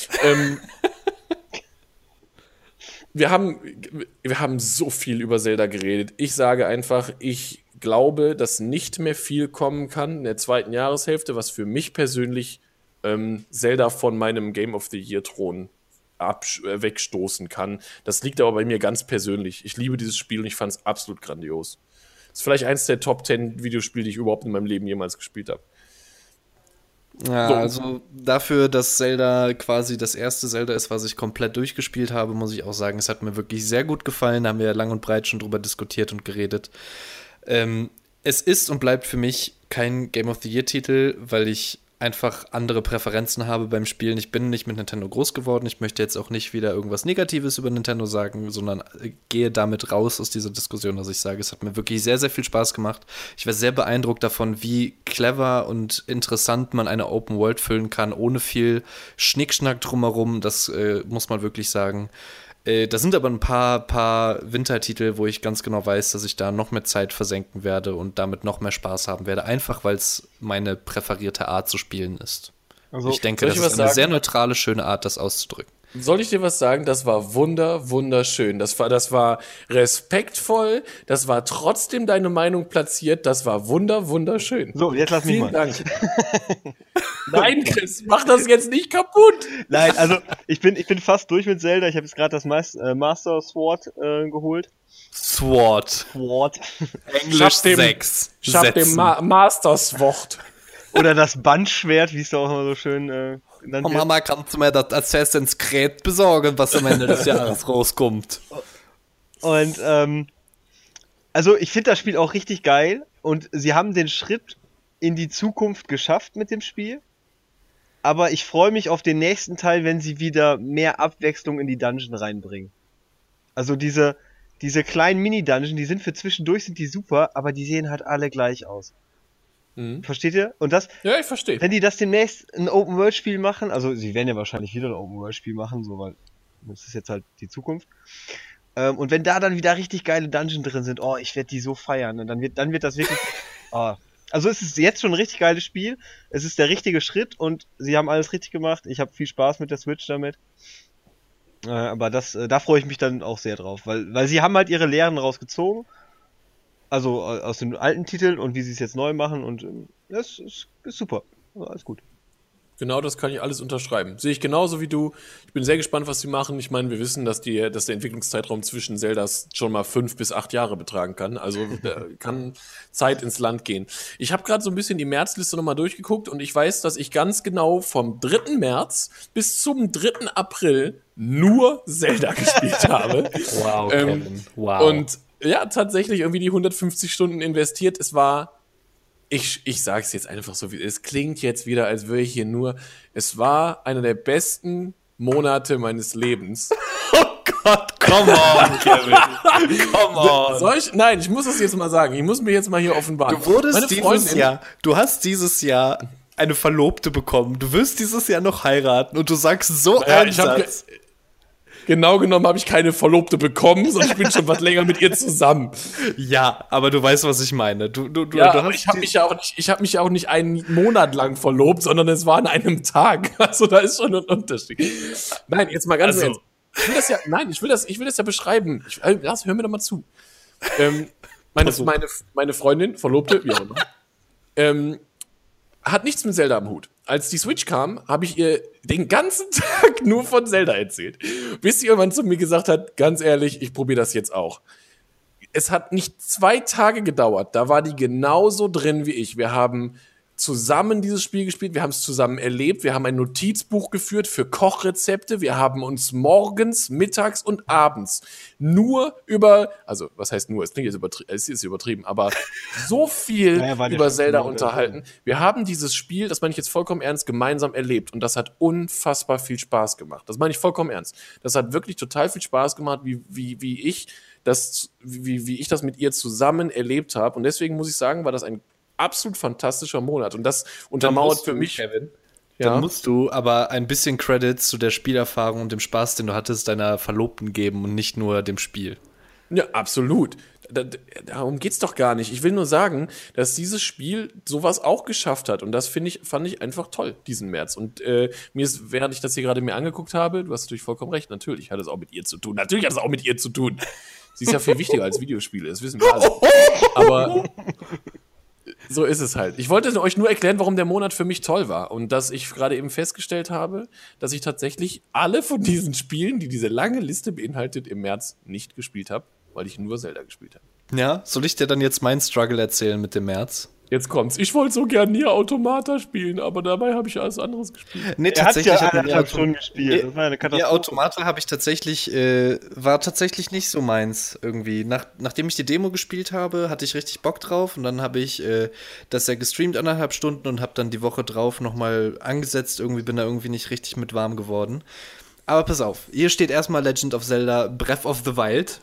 Wir haben so viel über Zelda geredet. Ich sage einfach, ich glaube, dass nicht mehr viel kommen kann in der zweiten Jahreshälfte, was für mich persönlich Zelda von meinem Game of the Year Thron wegstoßen kann. Das liegt aber bei mir ganz persönlich. Ich liebe dieses Spiel und ich fand es absolut grandios. Das ist vielleicht eins der Top 10 Videospiele, die ich überhaupt in meinem Leben jemals gespielt habe. Ja, So. also dafür, dass Zelda quasi das erste Zelda ist, was ich komplett durchgespielt habe, muss ich auch sagen, es hat mir wirklich sehr gut gefallen. Da haben wir ja lang und breit schon drüber diskutiert und geredet. Es ist und bleibt für mich kein Game of the Year-Titel, weil ich einfach andere Präferenzen habe beim Spielen. Ich bin nicht mit Nintendo groß geworden. Ich möchte jetzt auch nicht wieder irgendwas Negatives über Nintendo sagen, sondern gehe damit raus aus dieser Diskussion, dass ich sage, es hat mir wirklich sehr, sehr viel Spaß gemacht. Ich war sehr beeindruckt davon, wie clever und interessant man eine Open World füllen kann, ohne viel Schnickschnack drumherum. Das muss man wirklich sagen. Da sind aber ein paar Wintertitel, wo ich ganz genau weiß, dass ich da noch mehr Zeit versenken werde und damit noch mehr Spaß haben werde, einfach weil es meine präferierte Art zu spielen ist. Also, ich denke, das ist eine sehr neutrale, schöne Art, das auszudrücken. Soll ich dir was sagen? Das war wunderschön. Das war respektvoll. Das war trotzdem deine Meinung platziert. Das war wunderschön. So, jetzt lass mich mal. Vielen Dank. Nein, Chris, mach das jetzt nicht kaputt. Nein, also ich bin fast durch mit Zelda. Ich habe jetzt gerade das Master Sword geholt. Sword. Englisch 6. Ich hab den Master Sword. Oder das Bandschwert, wie es da auch immer so schön genannt wird. Mama, kannst du mir das Assassin's Creed besorgen, was am Ende des Jahres rauskommt? Und, also ich finde das Spiel auch richtig geil und sie haben den Schritt in die Zukunft geschafft mit dem Spiel. Aber ich freue mich auf den nächsten Teil, wenn sie wieder mehr Abwechslung in die Dungeon reinbringen. Also diese kleinen Mini-Dungeon, die sind für zwischendurch, sind die super, aber die sehen halt alle gleich aus. Versteht ihr? Und das, ja, ich verstehe. Wenn die das demnächst ein Open-World-Spiel machen, also sie werden ja wahrscheinlich wieder ein Open-World-Spiel machen, so, weil das ist jetzt halt die Zukunft. Und wenn da dann wieder richtig geile Dungeon drin sind, ich werde die so feiern. Und dann wird das wirklich, Also es ist jetzt schon ein richtig geiles Spiel. Es ist der richtige Schritt und sie haben alles richtig gemacht. Ich habe viel Spaß mit der Switch damit. Aber da freue ich mich dann auch sehr drauf, weil sie haben halt ihre Lehren rausgezogen. Also aus den alten Titeln und wie sie es jetzt neu machen und das ist super. Also alles gut. Genau, das kann ich alles unterschreiben. Sehe ich genauso wie du. Ich bin sehr gespannt, was sie machen. Ich meine, wir wissen, dass der Entwicklungszeitraum zwischen Zeldas schon mal 5 bis 8 Jahre betragen kann. Also da kann Zeit ins Land gehen. Ich habe gerade so ein bisschen die Märzliste nochmal durchgeguckt und ich weiß, dass ich ganz genau vom 3. März bis zum 3. April nur Zelda gespielt habe. Wow, Kevin. Wow. Und ja, tatsächlich irgendwie die 150 Stunden investiert. Es war... Ich sag's jetzt einfach so, wie es klingt jetzt wieder, als würde ich hier nur. Es war einer der besten Monate meines Lebens. Oh Gott, come on, Kevin. Come on. Nein, ich muss das jetzt mal sagen. Ich muss mir jetzt mal hier offenbaren. Du hast dieses Jahr eine Verlobte bekommen. Du wirst dieses Jahr noch heiraten und du sagst so einen Satz. Genau genommen habe ich keine Verlobte bekommen, sondern ich bin schon was länger mit ihr zusammen. Ja, aber du weißt, was ich meine. Ich habe mich auch nicht einen Monat lang verlobt, sondern es war an einem Tag. Also da ist schon ein Unterschied. Nein, jetzt mal ganz ernst. Ich will das ja beschreiben. Hör mir doch mal zu. Meine Freundin, Verlobte, wie auch immer, hat nichts mit Zelda am Hut. Als die Switch kam, habe ich ihr den ganzen Tag nur von Zelda erzählt. Bis sie irgendwann zu mir gesagt hat, ganz ehrlich, ich probiere das jetzt auch. Es hat nicht 2 Tage gedauert, da war die genauso drin wie ich. Wir haben zusammen dieses Spiel gespielt, wir haben es zusammen erlebt, wir haben ein Notizbuch geführt für Kochrezepte, wir haben uns morgens, mittags und abends nur also was heißt nur, es klingt jetzt es ist übertrieben, aber so viel über Zelda unterhalten. Wir haben dieses Spiel, das meine ich jetzt vollkommen ernst, gemeinsam erlebt und das hat unfassbar viel Spaß gemacht. Das meine ich vollkommen ernst. Das hat wirklich total viel Spaß gemacht, wie ich das mit ihr zusammen erlebt habe und deswegen muss ich sagen, war das ein absolut fantastischer Monat. Und das untermauert für mich, Kevin. Ja. Dann musst du aber ein bisschen Credits zu der Spielerfahrung und dem Spaß, den du hattest, deiner Verlobten geben und nicht nur dem Spiel. Ja, absolut. Darum geht's doch gar nicht. Ich will nur sagen, dass dieses Spiel sowas auch geschafft hat. Und das fand ich einfach toll, diesen März. Und während ich das hier gerade mir angeguckt habe, du hast natürlich vollkommen recht, natürlich hat es auch mit ihr zu tun. Natürlich hat es auch mit ihr zu tun. Sie ist ja viel wichtiger als Videospiele, das wissen wir alle. Aber so ist es halt. Ich wollte euch nur erklären, warum der Monat für mich toll war. Und dass ich gerade eben festgestellt habe, dass ich tatsächlich alle von diesen Spielen, die diese lange Liste beinhaltet, im März nicht gespielt habe, weil ich nur Zelda gespielt habe. Ja, soll ich dir dann jetzt meinen Struggle erzählen mit dem März? Jetzt kommt's. Ich wollte so gern Nier Automata spielen, aber dabei habe ich alles anderes gespielt. Nee, tatsächlich hat ja 1,5 Stunden gespielt. Das war eine Katastrophe. Nier Automata habe ich tatsächlich, war tatsächlich nicht so meins irgendwie. Nachdem ich die Demo gespielt habe, hatte ich richtig Bock drauf und dann habe ich das ja gestreamt 1,5 Stunden und habe dann die Woche drauf nochmal angesetzt. Irgendwie bin da irgendwie nicht richtig mit warm geworden. Aber pass auf, hier steht erstmal Legend of Zelda Breath of the Wild.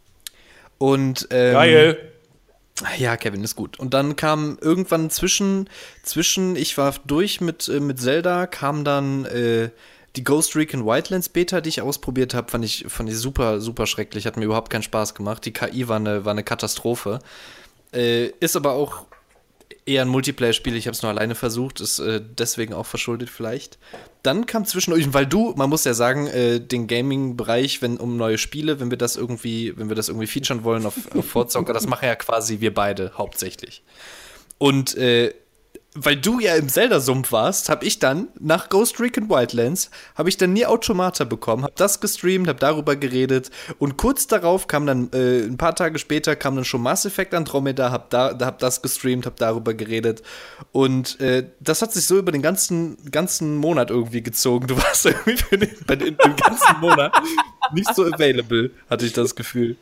Und geil! Ja, Kevin, ist gut. Und dann kam irgendwann zwischen ich war durch mit Zelda, kam dann die Ghost Recon Wildlands Beta, die ich ausprobiert habe, fand ich super, super schrecklich, hat mir überhaupt keinen Spaß gemacht. Die KI war eine Katastrophe. Ist aber auch eher ein Multiplayer-Spiel, ich habe es nur alleine versucht, ist deswegen auch verschuldet vielleicht. Dann kam zwischendurch, weil man muss ja sagen, den Gaming-Bereich, um neue Spiele, wenn wir das irgendwie featuren wollen auf Forzocker, das machen ja quasi wir beide hauptsächlich. Und weil du ja im Zelda-Sumpf warst, habe ich dann nach Ghost Recon Wildlands Nier Automata bekommen, habe das gestreamt, habe darüber geredet und kurz darauf kam dann, ein paar Tage später kam dann schon Mass Effect Andromeda, hab das gestreamt, habe darüber geredet und das hat sich so über den ganzen Monat irgendwie gezogen. Du warst irgendwie für den ganzen Monat nicht so available, hatte ich das Gefühl.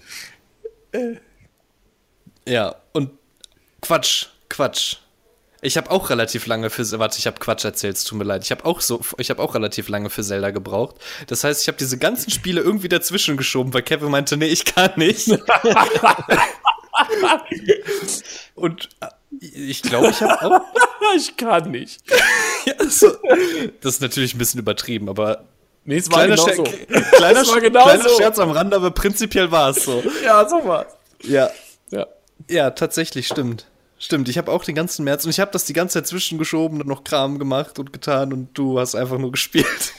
Ja, und Quatsch. Ich habe auch relativ lange ich habe Quatsch erzählt, es tut mir leid. Ich habe auch relativ lange für Zelda gebraucht. Das heißt, ich habe diese ganzen Spiele irgendwie dazwischen geschoben, weil Kevin meinte, nee, ich kann nicht. Und ich glaube, ich habe auch... Ich kann nicht. Ja, also, das ist natürlich ein bisschen übertrieben, aber... Nee, es war genau so. Kleiner Scherz am Rande, aber prinzipiell war es so. Ja, so war's. Ja, tatsächlich, stimmt. Stimmt, ich habe auch den ganzen März und ich habe das die ganze Zeit zwischengeschoben und noch Kram gemacht und getan und du hast einfach nur gespielt.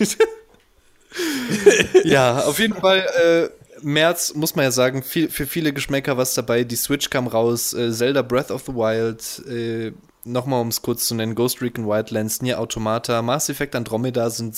Ja, auf jeden Fall, März, muss man ja sagen, für viele Geschmäcker was dabei. Die Switch kam raus, Zelda Breath of the Wild, nochmal um es kurz zu nennen, Ghost Recon Wildlands, Nier Automata, Mass Effect Andromeda sind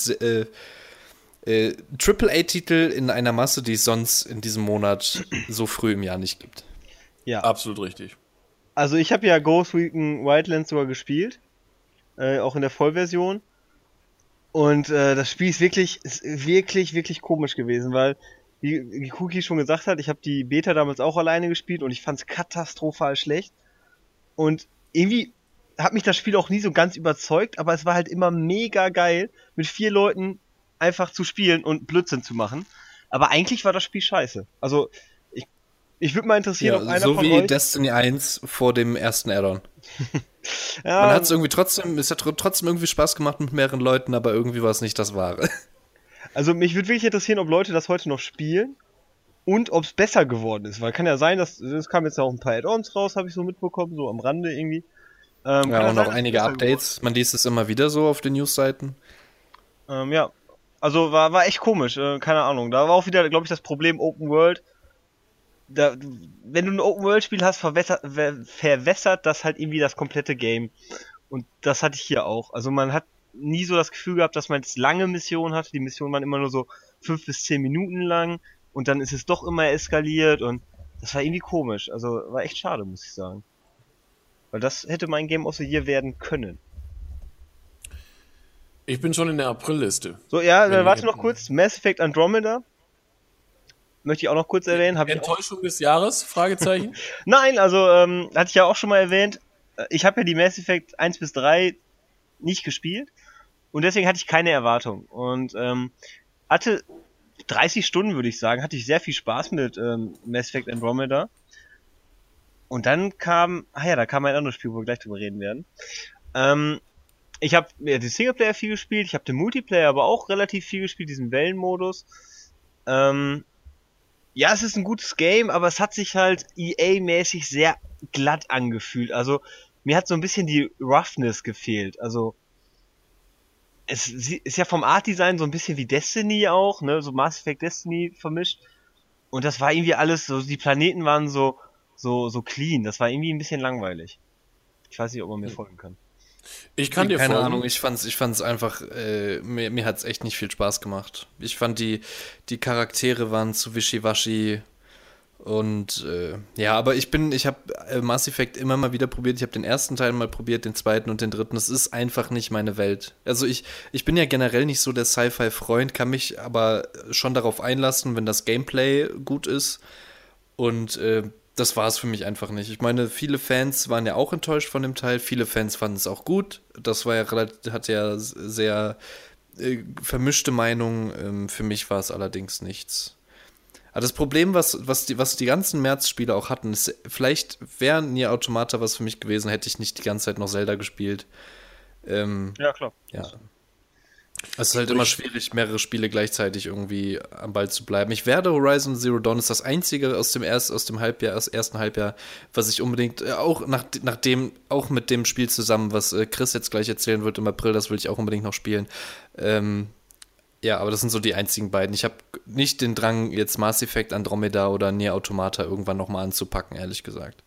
AAA-Titel in einer Masse, die es sonst in diesem Monat so früh im Jahr nicht gibt. Ja. Absolut richtig. Also ich habe ja Ghost Recon Wildlands sogar gespielt, auch in der Vollversion. Und das Spiel ist wirklich komisch gewesen, weil, wie Cookie schon gesagt hat, ich habe die Beta damals auch alleine gespielt und ich fand es katastrophal schlecht. Und irgendwie hat mich das Spiel auch nie so ganz überzeugt, aber es war halt immer mega geil, mit 4 Leuten einfach zu spielen und Blödsinn zu machen. Aber eigentlich war das Spiel scheiße. Also, ich würde mal interessieren, Ja, ob einer so von wie euch... Destiny 1 vor dem ersten Add-on. Ja, Man hat es irgendwie es hat trotzdem irgendwie Spaß gemacht mit mehreren Leuten, aber irgendwie war es nicht das Wahre. also mich würde wirklich interessieren, ob Leute das heute noch spielen und ob es besser geworden ist. Weil kann ja sein, dass es kamen jetzt ja auch ein paar Add-ons raus, habe ich so mitbekommen, so am Rande irgendwie. Ja, kann und sein, auch dass es einige besser Updates. Man liest es immer wieder so auf den Newsseiten. Ja, also war echt komisch, keine Ahnung. Da war auch wieder, glaube ich, das Problem Open World. Wenn du ein Open World Spiel hast, verwässert das halt irgendwie das komplette Game. Und das hatte ich hier auch. Also man hat nie so das Gefühl gehabt, dass man jetzt lange Missionen hatte. Die Missionen waren immer nur so 5 bis 10 Minuten lang und dann ist es doch immer eskaliert und das war irgendwie komisch. Also war echt schade, muss ich sagen. Weil das hätte mein Game of the Year werden können. Ich bin schon in der Aprilliste. So, ja, Wenn warte wir- noch kurz. Mass Effect Andromeda. Möchte ich auch noch kurz erwähnen. Hab ich auch... Enttäuschung des Jahres? Fragezeichen. Nein, also, hatte ich ja auch schon mal erwähnt. Ich habe ja die Mass Effect 1 bis 3 nicht gespielt. Und deswegen hatte ich keine Erwartung. Und hatte 30 Stunden, würde ich sagen, hatte ich sehr viel Spaß mit Mass Effect Andromeda. Und dann kam, da kam ein anderes Spiel, wo wir gleich drüber reden werden. Ich habe ja, die Singleplayer viel gespielt, ich habe den Multiplayer aber auch relativ viel gespielt, diesen Wellenmodus. Ja, es ist ein gutes Game, aber es hat sich halt EA-mäßig sehr glatt angefühlt. Also mir hat so ein bisschen die Roughness gefehlt. Also es ist ja vom Art-Design so ein bisschen wie Destiny auch, ne, so Mass Effect Destiny vermischt. Und das war irgendwie alles so, die Planeten waren so clean. Das war irgendwie ein bisschen langweilig. Ich weiß nicht, ob man mir folgen kann. Ich kann dir Keine folgen. Ahnung, ich fand's einfach, mir hat's echt nicht viel Spaß gemacht. Ich fand die Charaktere waren zu wischiwaschi und ja, aber ich habe Mass Effect immer mal wieder probiert. Ich habe den ersten Teil mal probiert, den zweiten und den dritten. Das ist einfach nicht meine Welt. Also ich bin ja generell nicht so der Sci-Fi-Freund, kann mich aber schon darauf einlassen, wenn das Gameplay gut ist und das war es für mich einfach nicht. Ich meine, viele Fans waren ja auch enttäuscht von dem Teil, viele Fans fanden es auch gut. Das war ja hat ja sehr vermischte Meinungen. Für mich war es allerdings nichts. Aber das Problem, was die ganzen März-Spiele auch hatten, ist, vielleicht wäre Nier Automata was für mich gewesen, hätte ich nicht die ganze Zeit noch Zelda gespielt. Ja, klar. Ja. Es ist halt immer schwierig, mehrere Spiele gleichzeitig irgendwie am Ball zu bleiben. Ich werde Horizon Zero Dawn ist das einzige aus dem ersten Halbjahr, was ich unbedingt, auch auch mit dem Spiel zusammen, was Chris jetzt gleich erzählen wird im April, das will ich auch unbedingt noch spielen. Ja, aber das sind so die einzigen beiden. Ich habe nicht den Drang, jetzt Mass Effect Andromeda oder Nier Automata irgendwann nochmal anzupacken, ehrlich gesagt.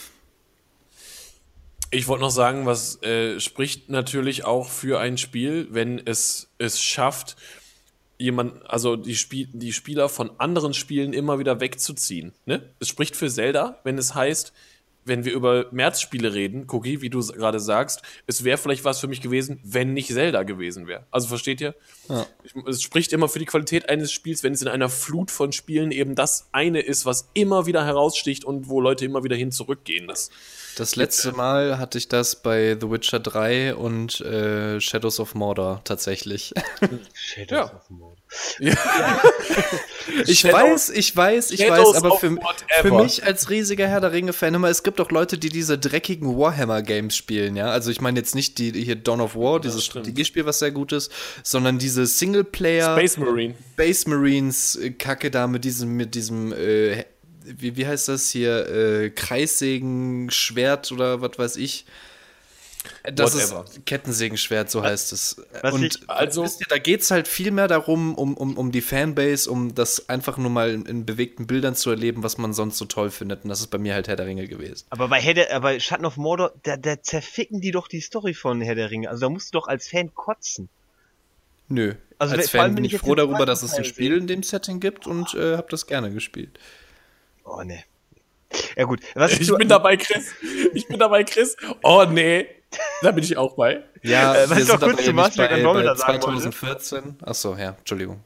Ich wollte noch sagen, was spricht natürlich auch für ein Spiel, wenn es schafft, die Spieler von anderen Spielen immer wieder wegzuziehen. Ne? Es spricht für Zelda, wenn es heißt, wenn wir über März-Spiele reden, Cookie, wie du gerade sagst, es wäre vielleicht was für mich gewesen, wenn nicht Zelda gewesen wäre. Also versteht ihr? Ja. Es spricht immer für die Qualität eines Spiels, wenn es in einer Flut von Spielen eben das eine ist, was immer wieder heraussticht und wo Leute immer wieder hin zurückgehen. Das letzte Mal hatte ich das bei The Witcher 3 und Shadows of Mordor tatsächlich. Shadows of Mordor. Ja. Ich weiß, aber für mich als riesiger Herr der Ringe-Fan, es gibt auch Leute, die diese dreckigen Warhammer-Games spielen, ja. Also ich meine jetzt nicht die hier Dawn of War, dieses Strategiespiel, was sehr gut ist, sondern diese Singleplayer Space Marines Kacke da mit diesem wie heißt das hier, Kreissägenschwert oder was weiß ich. Das Whatever. ist Kettensägenschwert, so heißt es. Also, wisst ihr, da geht es halt viel mehr darum, um die Fanbase, um das einfach nur mal in bewegten Bildern zu erleben, was man sonst so toll findet. Und das ist bei mir halt Herr der Ringe gewesen. Aber bei Schatten of Mordor, da zerficken die doch die Story von Herr der Ringe. Also da musst du doch als Fan kotzen. Nö. Also als vor allem, Fan wenn bin ich ich jetzt froh den darüber, dass zweiten es ein Teil Spiel sehe. in dem Setting gibt und habe das gerne gespielt. Oh, ne. Ja gut. ich bin dabei, Chris. Oh, nee. Da bin ich auch bei. Ja, was wir ich doch sind aber kurz ja zu nicht Master bei Andromeda sagen wollte. 2014. Achso, ja, Entschuldigung.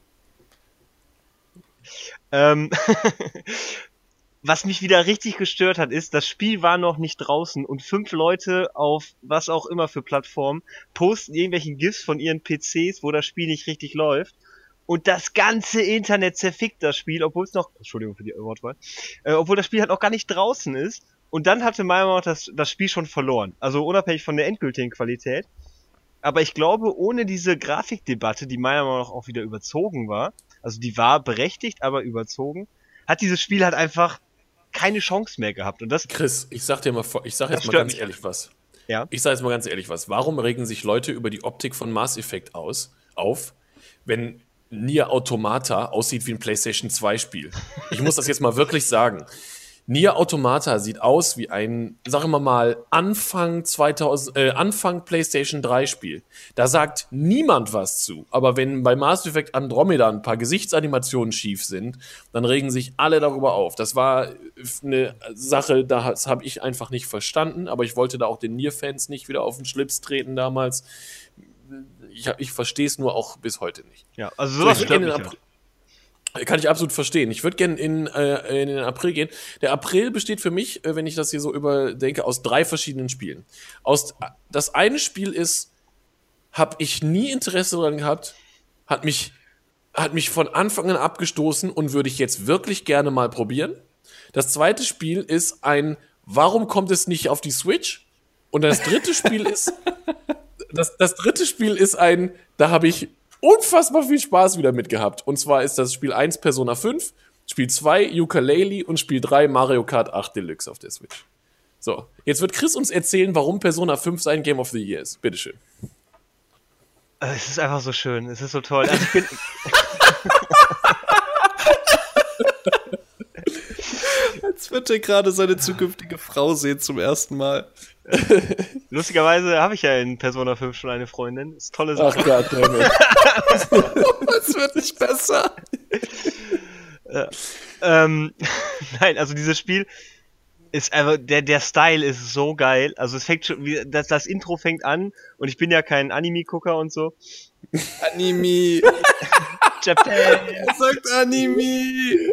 Was mich wieder richtig gestört hat, ist, das Spiel war noch nicht draußen und 5 Leute auf was auch immer für Plattformen posten irgendwelchen GIFs von ihren PCs, wo das Spiel nicht richtig läuft. Und das ganze Internet zerfickt das Spiel, obwohl es noch, Entschuldigung für die Wortwahl, obwohl das Spiel halt noch gar nicht draußen ist. Und dann hatte meiner Meinung nach das Spiel schon verloren. Also unabhängig von der endgültigen Qualität. Aber ich glaube, ohne diese Grafikdebatte, die meiner Meinung nach auch wieder überzogen war, also die war berechtigt, aber überzogen, hat dieses Spiel halt einfach keine Chance mehr gehabt. Und das, Chris, ich sag jetzt mal stört ganz mich. ehrlich was. Ja. Ich sag jetzt mal ganz ehrlich was. Warum regen sich Leute über die Optik von Mass Effect auf, wenn Nier Automata aussieht wie ein PlayStation 2 Spiel? Ich muss das jetzt mal wirklich sagen. Nier Automata sieht aus wie ein, sagen wir mal, Anfang PlayStation 3 Spiel. Da sagt niemand was zu. Aber wenn bei Mass Effect Andromeda ein paar Gesichtsanimationen schief sind, dann regen sich alle darüber auf. Das war eine Sache, das habe ich einfach nicht verstanden. Aber ich wollte da auch den Nier-Fans nicht wieder auf den Schlips treten damals. Ich verstehe es nur auch bis heute nicht. Ja, also sowas stört mich ja. Kann ich absolut verstehen. Ich würde gerne in den April gehen. Der April besteht für mich, wenn ich das hier so überdenke, aus 3 verschiedenen Spielen. Das eine Spiel ist, habe ich nie Interesse daran gehabt, hat mich von Anfang an abgestoßen und würde ich jetzt wirklich gerne mal probieren. Das zweite Spiel ist warum kommt es nicht auf die Switch? Und das dritte Spiel ist, das dritte Spiel ist da habe ich unfassbar viel Spaß wieder mit gehabt. Und zwar ist das Spiel 1 Persona 5, Spiel 2 Yooka-Laylee und Spiel 3 Mario Kart 8 Deluxe auf der Switch. So, jetzt wird Chris uns erzählen, warum Persona 5 sein Game of the Year ist. Bitteschön. Es ist einfach so schön, es ist so toll. Also ich bin Als würde er gerade seine zukünftige Frau sehen zum ersten Mal. Lustigerweise habe ich ja in Persona 5 schon eine Freundin. Das ist eine tolle Sache. Ach Gott, damit. Es wird nicht besser. Nein, also dieses Spiel ist einfach, der Style ist so geil. Also es fängt schon, das Intro fängt an und ich bin ja kein Anime-Gucker und so. Anime. Japan. Er sagt Anime.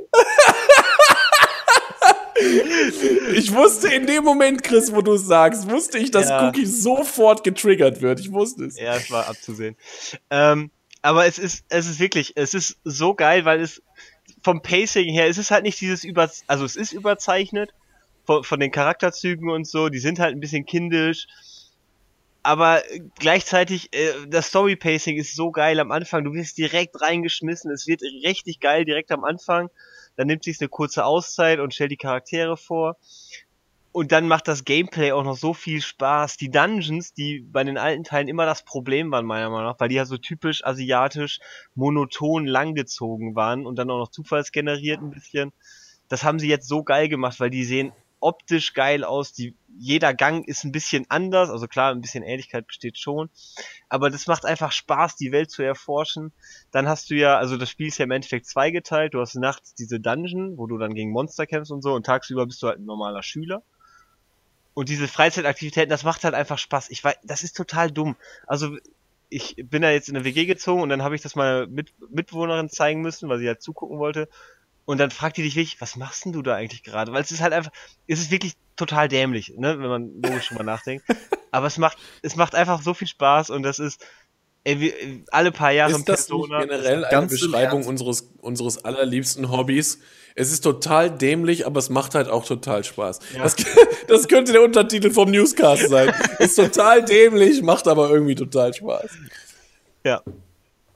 Ich wusste in dem Moment, Chris, wo du es sagst, wusste ich, dass Ja. Cookie sofort getriggert wird. Ich wusste es. Ja, es war abzusehen. Aber es ist wirklich, es ist so geil, weil es vom Pacing her, es ist halt nicht dieses also es ist überzeichnet von den Charakterzügen und so, die sind halt ein bisschen kindisch, aber gleichzeitig das Story-Pacing ist so geil am Anfang, du wirst direkt reingeschmissen, es wird richtig geil direkt am Anfang, dann nimmt sich eine kurze Auszeit und stellt die Charaktere vor. Und dann macht das Gameplay auch noch so viel Spaß. Die Dungeons, die bei den alten Teilen immer das Problem waren, meiner Meinung nach, weil die ja so typisch asiatisch, monoton langgezogen waren und dann auch noch zufallsgeneriert ein bisschen. Das haben sie jetzt so geil gemacht, weil die sehen optisch geil aus. Jeder Gang ist ein bisschen anders. Also klar, ein bisschen Ähnlichkeit besteht schon. Aber das macht einfach Spaß, die Welt zu erforschen. Dann hast du ja, also das Spiel ist ja im Endeffekt zweigeteilt. Du hast nachts diese Dungeon, wo du dann gegen Monster kämpfst und so. Und tagsüber bist du halt ein normaler Schüler. Und diese Freizeitaktivitäten, das macht halt einfach Spaß. Ich weiß, das ist total dumm. Also ich bin da jetzt in eine WG gezogen und dann habe ich das meiner Mitbewohnerin zeigen müssen, weil sie halt zugucken wollte. Und dann fragt die dich wirklich, was machst denn du da eigentlich gerade? Weil es ist halt einfach, es ist wirklich total dämlich, ne, wenn man logisch drüber nachdenkt. Aber es macht einfach so viel Spaß und das ist alle paar Jahre Ist das nicht generell eine Ganz im Beschreibung Ernst. unseres allerliebsten Hobbys? Es ist total dämlich, aber es macht halt auch total Spaß. Ja. Das könnte der Untertitel vom Newscast sein. Ist total dämlich, macht aber irgendwie total Spaß. Ja.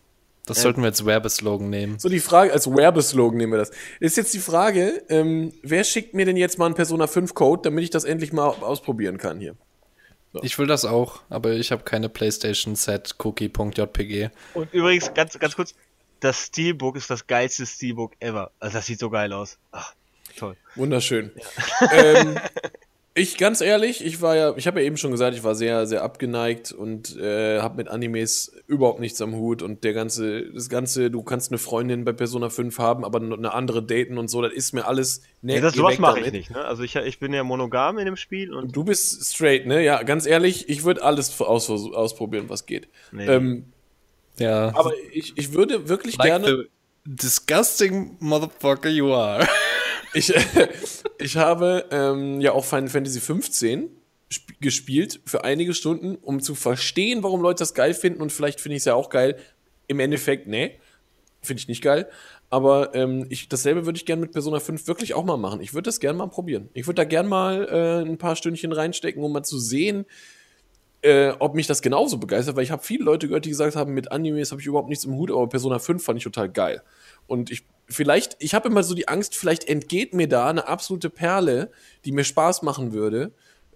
Das sollten wir als Werbeslogan nehmen. So die Frage, als Werbeslogan nehmen wir das. Ist jetzt die Frage, wer schickt mir denn jetzt mal einen Persona 5 Code, damit ich das endlich mal ausprobieren kann hier? So. Ich will das auch, aber ich habe keine PlayStation Set Cookie.jpg. Und übrigens, ganz kurz, das Steelbook ist das geilste Steelbook ever. Also das sieht so geil aus. Ach, toll. Wunderschön. Ja. Ganz ehrlich, ich habe ja eben schon gesagt, ich war sehr, sehr abgeneigt und habe mit Animes überhaupt nichts am Hut und das Ganze, du kannst eine Freundin bei Persona 5 haben, aber eine andere daten und so, das ist mir alles nett. Ja, sowas mache ich nicht, ne? Also ich bin ja monogam in dem Spiel und du bist straight, ne? Ja, ganz ehrlich, ich würde alles ausprobieren, was geht. Nee. Ja. Aber ich würde wirklich like gerne. The disgusting motherfucker you are. Ich habe ja auch Final Fantasy 15 gespielt für einige Stunden, um zu verstehen, warum Leute das geil finden und vielleicht finde ich es ja auch geil. Im Endeffekt, nee, finde ich nicht geil. Aber dasselbe würde ich gerne mit Persona 5 wirklich auch mal machen. Ich würde das gerne mal probieren. Ich würde da gerne mal ein paar Stündchen reinstecken, um mal zu sehen, ob mich das genauso begeistert, weil ich habe viele Leute gehört, die gesagt haben, mit Animes habe ich überhaupt nichts im Hut, aber Persona 5 fand ich total geil. Und ich habe immer so die Angst, vielleicht entgeht mir da eine absolute Perle, die mir Spaß machen würde.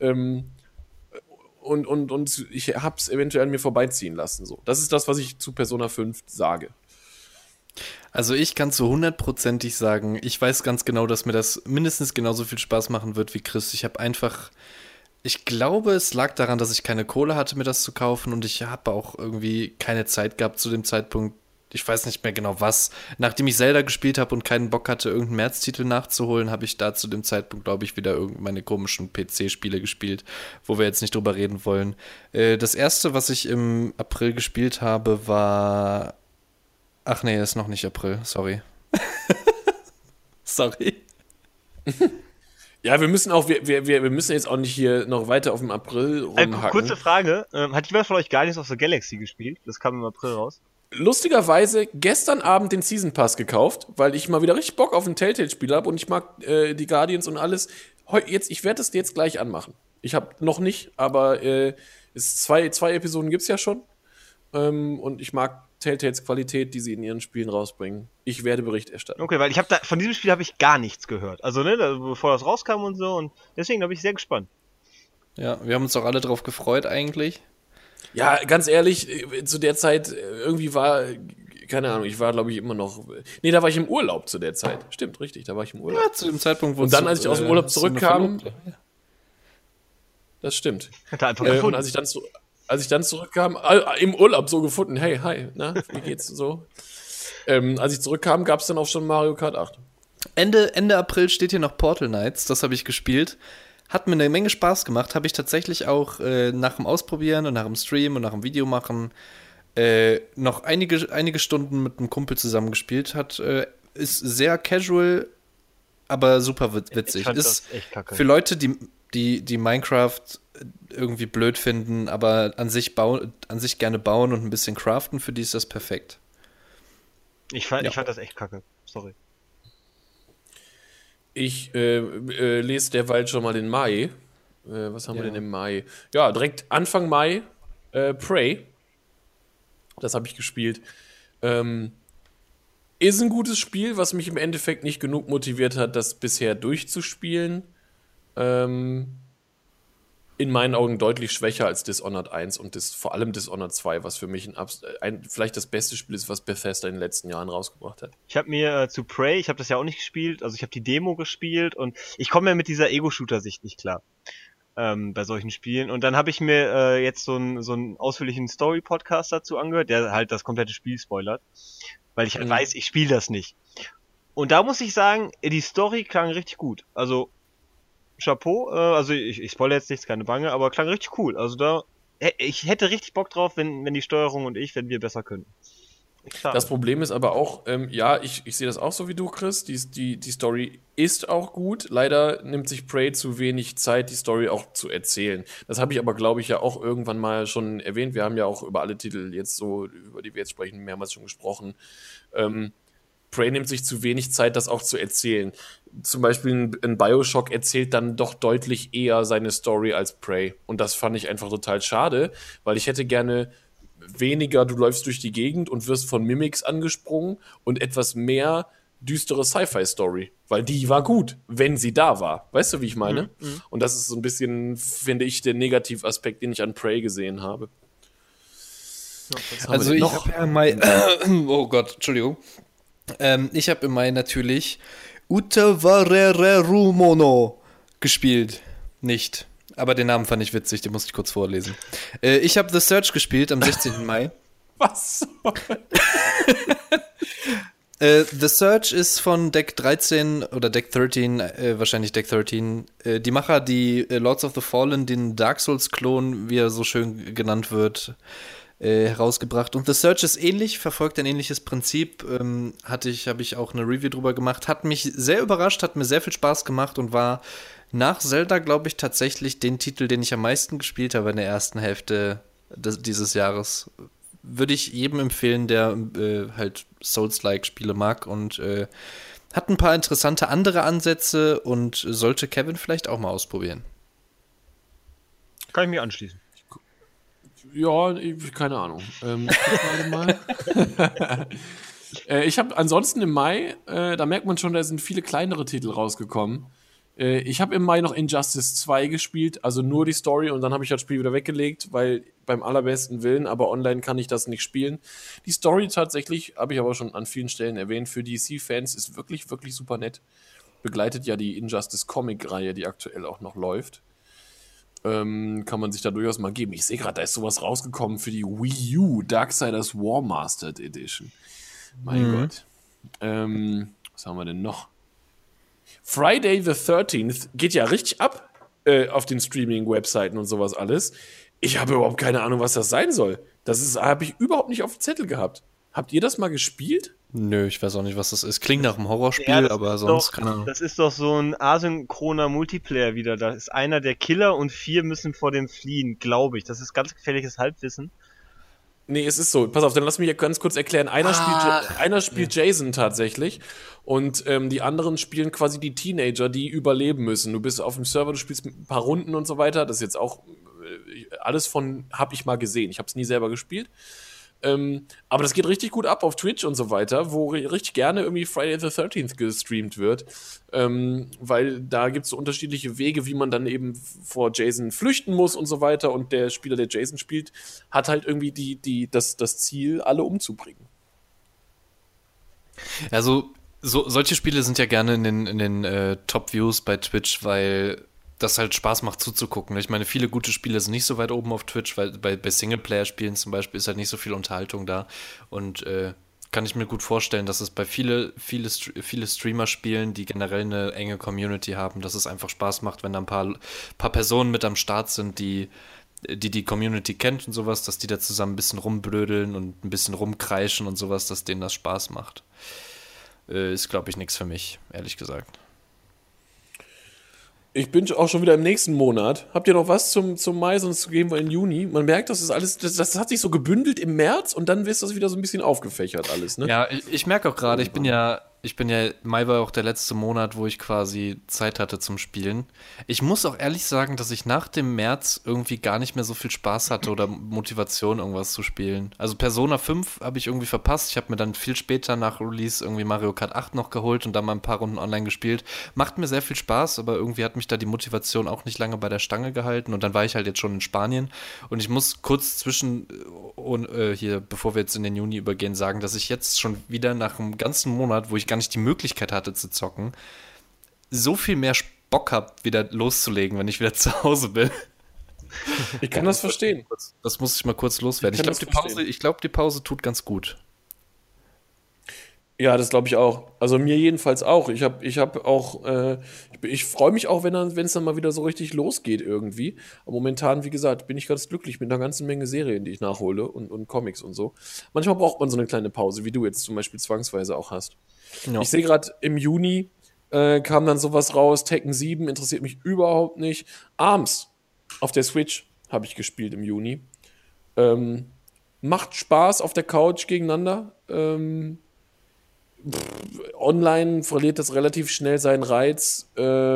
Und ich habe es eventuell an mir vorbeiziehen lassen. So. Das ist das, was ich zu Persona 5 sage. Also ich kann zu 100%ig sagen, ich weiß ganz genau, dass mir das mindestens genauso viel Spaß machen wird wie Chris. Ich glaube, es lag daran, dass ich keine Kohle hatte, mir das zu kaufen und ich habe auch irgendwie keine Zeit gehabt zu dem Zeitpunkt. Ich weiß nicht mehr genau was. Nachdem ich Zelda gespielt habe und keinen Bock hatte, irgendeinen Märztitel nachzuholen, habe ich da zu dem Zeitpunkt, glaube ich, wieder meine komischen PC-Spiele gespielt, wo wir jetzt nicht drüber reden wollen. Das erste, was ich im April gespielt habe, war... Ach nee, ist noch nicht April, sorry. Sorry. Ja, wir müssen jetzt auch nicht hier noch weiter auf dem April rumhacken. Kurze Frage, hat jemand von euch Guardians of the Galaxy gespielt? Das kam im April raus. Lustigerweise gestern Abend den Season Pass gekauft, weil ich mal wieder richtig Bock auf ein Telltale-Spiel habe und ich mag die Guardians und alles. Ich werde es jetzt gleich anmachen. Ich habe noch nicht, aber zwei Episoden gibt's ja schon. Und ich mag Telltales Qualität, die sie in ihren Spielen rausbringen. Ich werde Bericht erstatten. Okay, weil von diesem Spiel habe ich gar nichts gehört. Also, ne, bevor das rauskam und so. Und deswegen bin ich sehr gespannt. Ja, wir haben uns auch alle drauf gefreut eigentlich. Ja, ganz ehrlich, zu der Zeit irgendwie keine Ahnung, ich war, glaube ich, immer noch. Nee, da war ich im Urlaub zu der Zeit. Stimmt, richtig, da war ich im Urlaub. Ja, zu dem Zeitpunkt, wo und dann, als ich aus dem Urlaub zurückkam. Das stimmt. Hat er einfach gefunden. Und als ich dann zurückkam, im Urlaub so gefunden, hey, hi, na, wie geht's so? Als ich zurückkam, gab es dann auch schon Mario Kart 8. Ende April steht hier noch Portal Knights, das habe ich gespielt. Hat mir eine Menge Spaß gemacht, habe ich tatsächlich auch nach dem Ausprobieren und nach dem Stream und nach dem Videomachen noch einige Stunden mit einem Kumpel zusammengespielt. Ist sehr casual, aber super witzig. Ich fand ist das echt kacke. Für Leute, die Minecraft irgendwie blöd finden, aber an sich gerne bauen und ein bisschen craften, für die ist das perfekt. Ich fand das echt kacke. Sorry. Ich lese derweil schon mal den Mai. Was haben wir denn im Mai? Ja, direkt Anfang Mai Prey. Das habe ich gespielt. Ist ein gutes Spiel, was mich im Endeffekt nicht genug motiviert hat, das bisher durchzuspielen. In meinen Augen deutlich schwächer als Dishonored 1 und vor allem Dishonored 2, was für mich vielleicht das beste Spiel ist, was Bethesda in den letzten Jahren rausgebracht hat. Ich habe mir zu Prey, ich habe das ja auch nicht gespielt, also ich habe die Demo gespielt und ich komme ja mit dieser Ego-Shooter-Sicht nicht klar bei solchen Spielen. Und dann habe ich mir jetzt so einen ausführlichen Story-Podcast dazu angehört, der halt das komplette Spiel spoilert, weil ich halt weiß, ich spiele das nicht. Und da muss ich sagen, die Story klang richtig gut. Also Chapeau, also ich spoilere jetzt nichts, keine Bange, aber klang richtig cool. Also ich hätte richtig Bock drauf, wenn die Steuerung und wenn wir besser könnten. Das Problem ist aber auch, ich sehe das auch so wie du, Chris, die Story ist auch gut, leider nimmt sich Prey zu wenig Zeit, die Story auch zu erzählen. Das habe ich aber, glaube ich, ja auch irgendwann mal schon erwähnt, wir haben ja auch über alle Titel jetzt so, über die wir jetzt sprechen, mehrmals schon gesprochen. Prey nimmt sich zu wenig Zeit, das auch zu erzählen. Zum Beispiel ein Bioshock erzählt dann doch deutlich eher seine Story als Prey. Und das fand ich einfach total schade, weil ich hätte gerne weniger, du läufst durch die Gegend und wirst von Mimics angesprungen und etwas mehr düstere Sci-Fi-Story, weil die war gut, wenn sie da war. Weißt du, wie ich meine? Und das ist so ein bisschen, finde ich, der Negativaspekt, den ich an Prey gesehen habe. Also ich habe ja im Mai, oh Gott, Entschuldigung. Ich habe im Mai natürlich Utawarererumono gespielt. Nicht. Aber den Namen fand ich witzig, den musste ich kurz vorlesen. Ich habe The Search gespielt am 16. Mai. Was? The Search ist von Deck 13 oder Deck 13, wahrscheinlich Deck 13. Die Macher, die Lords of the Fallen, den Dark Souls-Klon, wie er so schön genannt wird, herausgebracht. Und The Search ist ähnlich, verfolgt ein ähnliches Prinzip. Habe ich auch eine Review drüber gemacht. Hat mich sehr überrascht, hat mir sehr viel Spaß gemacht und war nach Zelda, glaube ich, tatsächlich den Titel, den ich am meisten gespielt habe in der ersten Hälfte dieses Jahres. Würde ich jedem empfehlen, der halt Souls-like Spiele mag und hat ein paar interessante andere Ansätze und sollte Kevin vielleicht auch mal ausprobieren. Kann ich mich anschließen. Ja, keine Ahnung. Ich habe ansonsten im Mai, da merkt man schon, da sind viele kleinere Titel rausgekommen. Ich habe im Mai noch Injustice 2 gespielt, also nur die Story, und dann habe ich das Spiel wieder weggelegt, weil beim allerbesten Willen, aber online kann ich das nicht spielen. Die Story tatsächlich, habe ich aber schon an vielen Stellen erwähnt, für DC-Fans ist wirklich, wirklich super nett. Begleitet ja die Injustice Comic-Reihe, die aktuell auch noch läuft. Kann man sich da durchaus mal geben. Ich sehe gerade, da ist sowas rausgekommen für die Wii U, Darksiders War Mastered Edition. Mein Gott. Was haben wir denn noch? Friday the 13th geht ja richtig ab auf den Streaming-Webseiten und sowas alles. Ich habe überhaupt keine Ahnung, was das sein soll. Das habe ich überhaupt nicht auf dem Zettel gehabt. Habt ihr das mal gespielt? Nö, ich weiß auch nicht, was das ist. Klingt nach einem Horrorspiel, Ja, aber sonst keine Ahnung. Das ist doch so ein asynchroner Multiplayer wieder. Da ist einer der Killer und 4 müssen vor dem fliehen, glaube ich. Das ist ganz gefährliches Halbwissen. Nee, es ist so. Pass auf, dann lass mich ja ganz kurz erklären. Einer spielt Jason tatsächlich und die anderen spielen quasi die Teenager, die überleben müssen. Du bist auf dem Server, du spielst ein paar Runden und so weiter. Das ist jetzt auch alles von, hab ich mal gesehen. Ich habe es nie selber gespielt. Aber das geht richtig gut ab auf Twitch und so weiter, wo richtig gerne irgendwie Friday the 13th gestreamt wird, weil da gibt es so unterschiedliche Wege, wie man dann eben vor Jason flüchten muss und so weiter, und der Spieler, der Jason spielt, hat halt irgendwie das Ziel, alle umzubringen. Also solche Spiele sind ja gerne in den Top-Views bei Twitch, weil das halt Spaß macht zuzugucken. Ich meine, viele gute Spiele sind nicht so weit oben auf Twitch, weil bei Singleplayer-Spielen zum Beispiel ist halt nicht so viel Unterhaltung da. Und kann ich mir gut vorstellen, dass es bei viele Streamer spielen, die generell eine enge Community haben, dass es einfach Spaß macht, wenn da ein paar Personen mit am Start sind, die Community kennt und sowas, dass die da zusammen ein bisschen rumblödeln und ein bisschen rumkreischen und sowas, dass denen das Spaß macht. Ist, glaube ich, nichts für mich, ehrlich gesagt. Ich bin auch schon wieder im nächsten Monat. Habt ihr noch was zum Mai, sonst gehen wir in Juni? Man merkt, das ist alles, das hat sich so gebündelt im März und dann ist das wieder so ein bisschen aufgefächert alles, ne? Ja, ich merke auch gerade, Mai war auch der letzte Monat, wo ich quasi Zeit hatte zum Spielen. Ich muss auch ehrlich sagen, dass ich nach dem März irgendwie gar nicht mehr so viel Spaß hatte oder Motivation, irgendwas zu spielen. Also Persona 5 habe ich irgendwie verpasst. Ich habe mir dann viel später nach Release irgendwie Mario Kart 8 noch geholt und dann mal ein paar Runden online gespielt. Macht mir sehr viel Spaß, aber irgendwie hat mich da die Motivation auch nicht lange bei der Stange gehalten. Und dann war ich halt jetzt schon in Spanien. Und ich muss kurz hier, bevor wir jetzt in den Juni übergehen, sagen, dass ich jetzt schon wieder nach einem ganzen Monat, wo ich gar nicht die Möglichkeit hatte zu zocken, so viel mehr Bock habe, wieder loszulegen, wenn ich wieder zu Hause bin. Ich kann das verstehen. Das muss ich mal kurz loswerden. Ich glaube, die Pause tut ganz gut. Ja, das glaube ich auch. Also mir jedenfalls auch. Ich freue mich auch, wenn es dann mal wieder so richtig losgeht irgendwie. Aber momentan, wie gesagt, bin ich ganz glücklich mit einer ganzen Menge Serien, die ich nachhole und Comics und so. Manchmal braucht man so eine kleine Pause, wie du jetzt zum Beispiel zwangsweise auch hast. Ja. Ich sehe gerade, im Juni kam dann sowas raus. Tekken 7 interessiert mich überhaupt nicht. ARMS auf der Switch habe ich gespielt im Juni. Macht Spaß auf der Couch gegeneinander. Online verliert das relativ schnell seinen Reiz.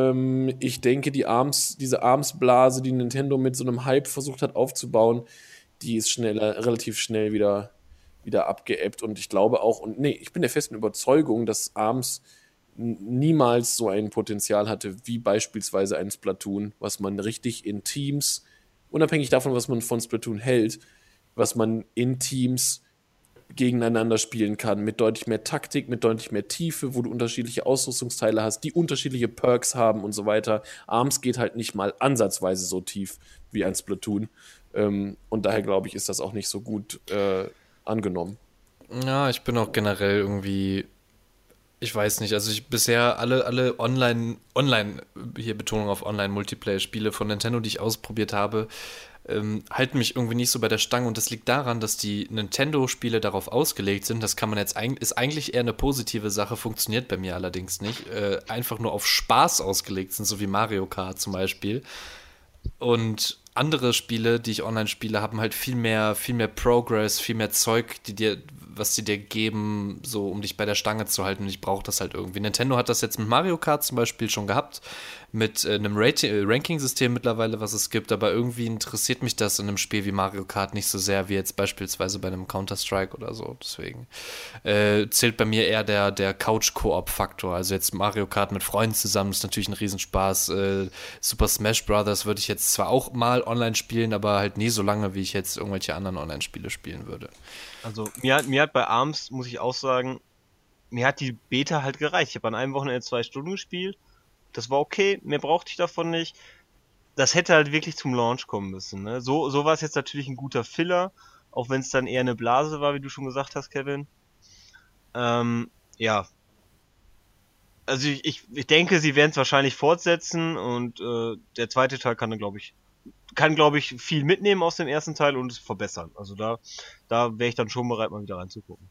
Ich denke, diese ARMS-Blase, die Nintendo mit so einem Hype versucht hat aufzubauen, die ist relativ schnell wieder abgeebbt. Und ich glaube auch, ich bin der festen Überzeugung, dass ARMS niemals so ein Potenzial hatte wie beispielsweise ein Splatoon, was man richtig in Teams, unabhängig davon, was man von Splatoon hält, was man in Teams gegeneinander spielen kann, mit deutlich mehr Taktik, mit deutlich mehr Tiefe, wo du unterschiedliche Ausrüstungsteile hast, die unterschiedliche Perks haben und so weiter. ARMS geht halt nicht mal ansatzweise so tief wie ein Splatoon. Und daher glaube ich, ist das auch nicht so gut angenommen. Ja, ich bin auch generell irgendwie, ich weiß nicht, also ich bisher alle Online, hier Betonung auf Online-Multiplayer-Spiele von Nintendo, die ich ausprobiert habe, halten mich irgendwie nicht so bei der Stange, und das liegt daran, dass die Nintendo-Spiele darauf ausgelegt sind, das kann man jetzt ist eigentlich eher eine positive Sache, funktioniert bei mir allerdings nicht, einfach nur auf Spaß ausgelegt sind, so wie Mario Kart zum Beispiel. Und andere Spiele, die ich online spiele, haben halt viel mehr Progress, viel mehr Zeug, was die dir geben, so um dich bei der Stange zu halten, und ich brauche das halt irgendwie. Nintendo hat das jetzt mit Mario Kart zum Beispiel schon gehabt, mit einem Ranking-System mittlerweile, was es gibt, aber irgendwie interessiert mich das in einem Spiel wie Mario Kart nicht so sehr, wie jetzt beispielsweise bei einem Counter-Strike oder so, deswegen zählt bei mir eher der Couch-Koop-Faktor, also jetzt Mario Kart mit Freunden zusammen ist natürlich ein Riesenspaß, Super Smash Bros. Würde ich jetzt zwar auch mal online spielen, aber halt nie so lange, wie ich jetzt irgendwelche anderen Online-Spiele spielen würde. Also mir hat bei ARMS, muss ich auch sagen, mir hat die Beta halt gereicht. Ich habe an einem Wochenende 2 Stunden gespielt. Das war okay, mehr brauchte ich davon nicht. Das hätte halt wirklich zum Launch kommen müssen. Ne? So war es jetzt natürlich ein guter Filler, auch wenn es dann eher eine Blase war, wie du schon gesagt hast, Kevin. Ja. Also ich denke, sie werden es wahrscheinlich fortsetzen, und der zweite Teil kann, glaube ich, viel mitnehmen aus dem ersten Teil und es verbessern. Also da wäre ich dann schon bereit, mal wieder reinzugucken.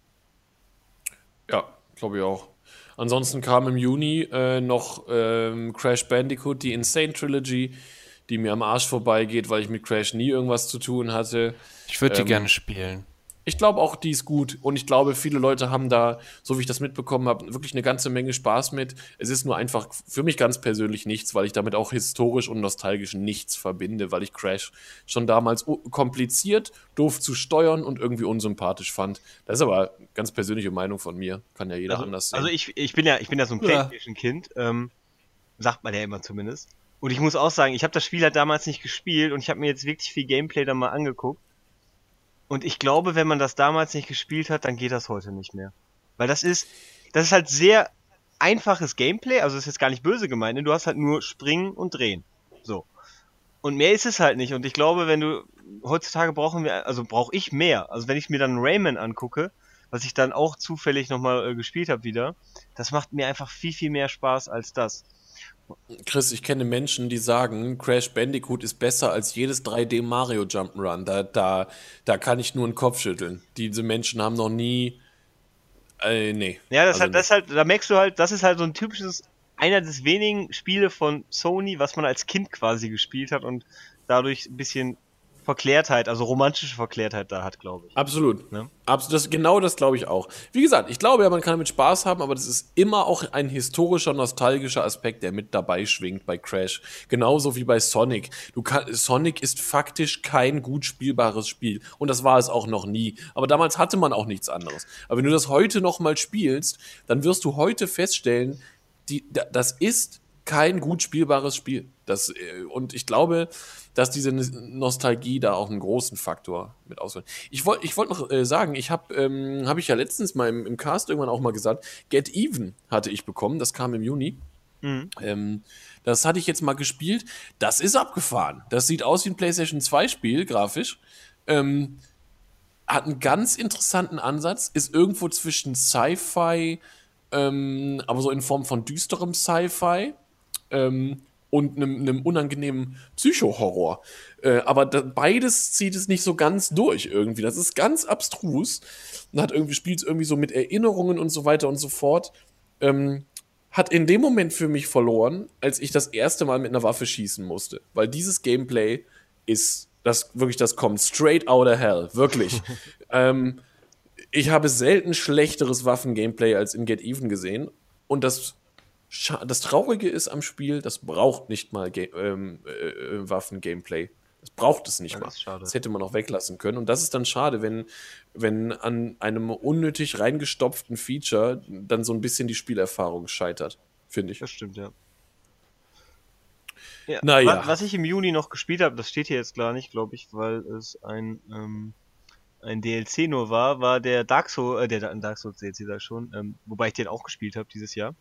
Ja, glaube ich auch. Ansonsten kam im Juni noch Crash Bandicoot, die Insane Trilogy, die mir am Arsch vorbeigeht, weil ich mit Crash nie irgendwas zu tun hatte. Ich würde die gerne spielen. Ich glaube auch, die ist gut, und ich glaube, viele Leute haben da, so wie ich das mitbekommen habe, wirklich eine ganze Menge Spaß mit. Es ist nur einfach für mich ganz persönlich nichts, weil ich damit auch historisch und nostalgisch nichts verbinde, weil ich Crash schon damals kompliziert, doof zu steuern und irgendwie unsympathisch fand. Das ist aber eine ganz persönliche Meinung von mir, kann ja jeder anders sehen. Also ich bin ja so ein PlayStation-Kind, sagt man ja immer zumindest. Und ich muss auch sagen, ich habe das Spiel halt damals nicht gespielt, und ich habe mir jetzt wirklich viel Gameplay da mal angeguckt. Und ich glaube, wenn man das damals nicht gespielt hat, dann geht das heute nicht mehr. Weil das ist halt sehr einfaches Gameplay, also das ist jetzt gar nicht böse gemeint, ne? Du hast halt nur springen und drehen. So. Und mehr ist es halt nicht. Und ich glaube, heutzutage brauche ich mehr. Also wenn ich mir dann Rayman angucke, was ich dann auch zufällig nochmal gespielt habe wieder, das macht mir einfach viel, viel mehr Spaß als das. Chris, ich kenne Menschen, die sagen, Crash Bandicoot ist besser als jedes 3D Mario Jump'n'Run. Da kann ich nur den Kopf schütteln. Diese Menschen haben noch nie. Nee. Ja, da merkst du halt, das ist halt so ein einer des wenigen Spiele von Sony, was man als Kind quasi gespielt hat und dadurch ein bisschen Verklärtheit, also romantische Verklärtheit da hat, glaube ich. Absolut. Ne? Genau das glaube ich auch. Wie gesagt, ich glaube ja, man kann damit Spaß haben, aber das ist immer auch ein historischer, nostalgischer Aspekt, der mit dabei schwingt bei Crash. Genauso wie bei Sonic. Sonic ist faktisch kein gut spielbares Spiel. Und das war es auch noch nie. Aber damals hatte man auch nichts anderes. Aber wenn du das heute nochmal spielst, dann wirst du heute feststellen, das ist kein gut spielbares Spiel. Und ich glaube, dass diese Nostalgie da auch einen großen Faktor mit ausmacht. Ich wollte noch sagen, hab ich ja letztens mal im Cast irgendwann auch mal gesagt, Get Even hatte ich bekommen, das kam im Juni. Mhm. Das hatte ich jetzt mal gespielt. Das ist abgefahren. Das sieht aus wie ein PlayStation 2 Spiel, grafisch. Hat einen ganz interessanten Ansatz, ist irgendwo zwischen Sci-Fi, aber so in Form von düsterem Sci-Fi, und einem unangenehmen Psycho-Horror. Aber beides zieht es nicht so ganz durch irgendwie. Das ist ganz abstrus. Und spielt es irgendwie so mit Erinnerungen und so weiter und so fort. Hat in dem Moment für mich verloren, als ich das erste Mal mit einer Waffe schießen musste. Weil dieses Gameplay das kommt straight out of hell. Wirklich. Ich habe selten schlechteres Waffen-Gameplay als in Get Even gesehen. Und das Traurige ist am Spiel, das braucht nicht mal Waffen-Gameplay. Es braucht es nicht Ja, mal. das ist schade. Das hätte man auch weglassen können. Und das ist dann schade, wenn an einem unnötig reingestopften Feature dann so ein bisschen die Spielerfahrung scheitert, finde ich. Das stimmt, ja. Ja, Naja. was ich im Juni noch gespielt habe, das steht hier jetzt gar nicht, glaube ich, weil es ein DLC nur war der Dark Souls DLC da schon, wobei ich den auch gespielt habe dieses Jahr.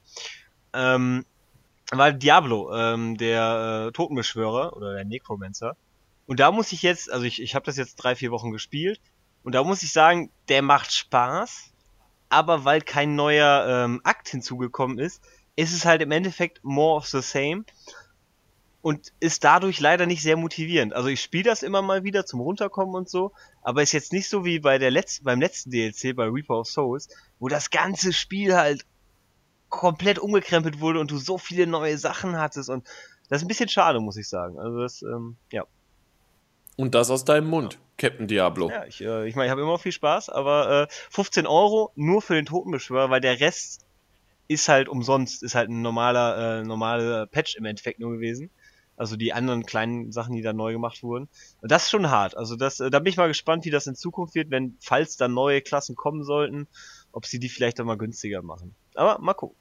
War Diablo, der Totenbeschwörer oder der Necromancer. Und da muss ich jetzt, also ich habe das jetzt 3-4 Wochen gespielt und da muss ich sagen, der macht Spaß, aber weil kein neuer Akt hinzugekommen ist es halt im Endeffekt more of the same und ist dadurch leider nicht sehr motivierend. Also ich spiele das immer mal wieder zum Runterkommen und so, aber ist jetzt nicht so wie beim letzten DLC, bei Reaper of Souls, wo das ganze Spiel halt komplett umgekrempelt wurde und du so viele neue Sachen hattest und das ist ein bisschen schade, muss ich sagen. Also das, ja. Und das aus deinem Mund, Captain Diablo. Ja, ich meine, ich habe immer noch viel Spaß, aber 15 € nur für den Totenbeschwörer, weil der Rest ist halt umsonst, ist halt ein normaler Patch im Endeffekt nur gewesen. Also die anderen kleinen Sachen, die da neu gemacht wurden. Und das ist schon hart. Also das, da bin ich mal gespannt, wie das in Zukunft wird, falls da neue Klassen kommen sollten, ob sie die vielleicht dann mal günstiger machen. Aber mal gucken.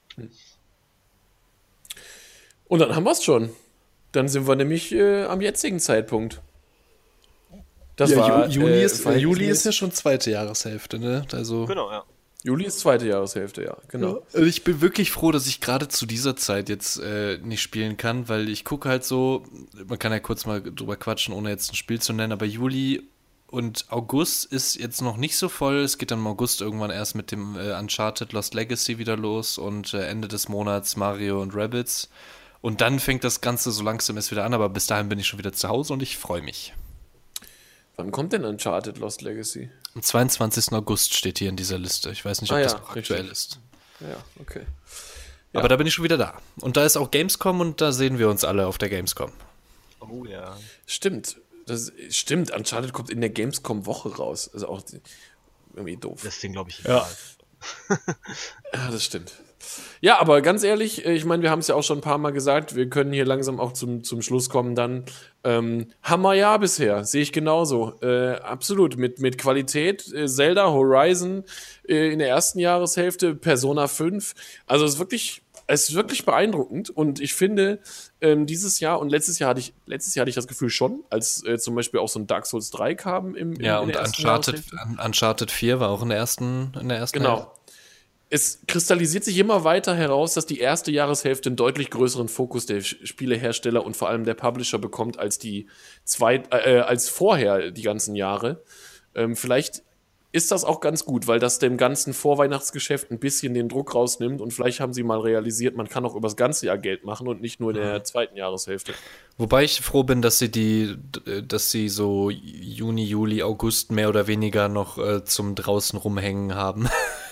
Und dann haben wir es schon. Dann sind wir nämlich am jetzigen Zeitpunkt. Das war Juli ist ja schon zweite Jahreshälfte, ne? Also Genau, ja. Juli ist zweite Jahreshälfte, ja, genau. Also ich bin wirklich froh, dass ich gerade zu dieser Zeit jetzt nicht spielen kann, weil ich gucke halt so, man kann ja kurz mal drüber quatschen, ohne jetzt ein Spiel zu nennen, aber Juli und August ist jetzt noch nicht so voll. Es geht dann im August irgendwann erst mit dem Uncharted Lost Legacy wieder los und Ende des Monats Mario und Rabbids. Und dann fängt das Ganze so langsam erst wieder an, aber bis dahin bin ich schon wieder zu Hause und ich freue mich. Wann kommt denn Uncharted Lost Legacy? Am 22. August steht hier in dieser Liste. Ich weiß nicht, ob das noch aktuell richtig. ist. Ja, okay. Aber da bin ich schon wieder da. Und da ist auch Gamescom und da sehen wir uns alle auf der Gamescom. Oh ja. Stimmt. Stimmt, Uncharted kommt in der Gamescom-Woche raus. Also auch irgendwie doof. Das Ding, glaube ich, Ja. Ja, das stimmt. Ja, aber ganz ehrlich, ich meine, wir haben es ja auch schon ein paar Mal gesagt, wir können hier langsam auch zum Schluss kommen dann. Hammerjahr bisher, sehe ich genauso. Absolut, mit Qualität. Zelda, Horizon in der ersten Jahreshälfte, Persona 5. Also es ist wirklich beeindruckend und ich finde, dieses Jahr und letztes Jahr hatte ich das Gefühl schon, als zum Beispiel auch so ein Dark Souls 3 kam in der ersten Jahreshälfte. Uncharted 4 war auch in der ersten Genau. Hälfte. Es kristallisiert sich immer weiter heraus, dass die erste Jahreshälfte einen deutlich größeren Fokus der Spielehersteller und vor allem der Publisher bekommt als als vorher die ganzen Jahre. Vielleicht ist das auch ganz gut, weil das dem ganzen Vorweihnachtsgeschäft ein bisschen den Druck rausnimmt und vielleicht haben sie mal realisiert, man kann auch über das ganze Jahr Geld machen und nicht nur in der zweiten Jahreshälfte. Wobei ich froh bin, dass sie so Juni, Juli, August mehr oder weniger noch zum draußen rumhängen haben.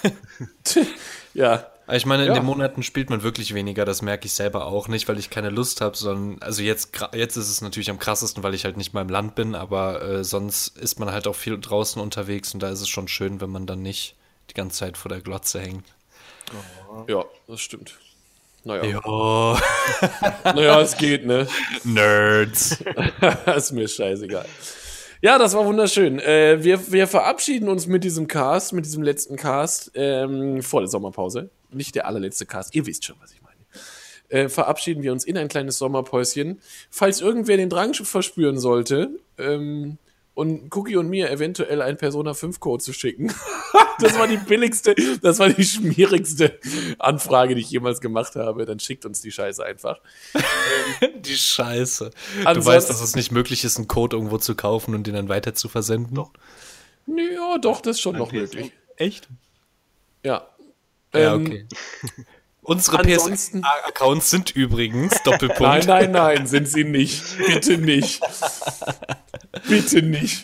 Ja. Ich meine, in Ja. den Monaten spielt man wirklich weniger, das merke ich selber auch nicht, weil ich keine Lust habe, sondern, also jetzt ist es natürlich am krassesten, weil ich halt nicht mal im Land bin, aber sonst ist man halt auch viel draußen unterwegs und da ist es schon schön, wenn man dann nicht die ganze Zeit vor der Glotze hängt. Ja, das stimmt. Naja. Jo, Naja, es geht, ne? Nerds. Ist mir scheißegal. Ja, das war wunderschön. Wir verabschieden uns mit diesem letzten Cast, vor der Sommerpause. Nicht der allerletzte Cast, ihr wisst schon, was ich meine. Verabschieden wir uns in ein kleines Sommerpäuschen. Falls irgendwer den Drang verspüren sollte, und Cookie und mir eventuell einen Persona 5 Code zu schicken. Das war die schmierigste Anfrage, die ich jemals gemacht habe. Dann schickt uns die Scheiße einfach. Die Scheiße. Du Ansonsten- weißt, dass es nicht möglich ist, einen Code irgendwo zu kaufen und den dann weiter zu versenden? Doch. Ja, doch, das ist schon noch möglich. Echt? Ja. Ja, okay. Unsere ansonsten- PSA-Accounts sind übrigens, Doppelpunkt. Nein, sind sie nicht. Bitte nicht. Bitte nicht.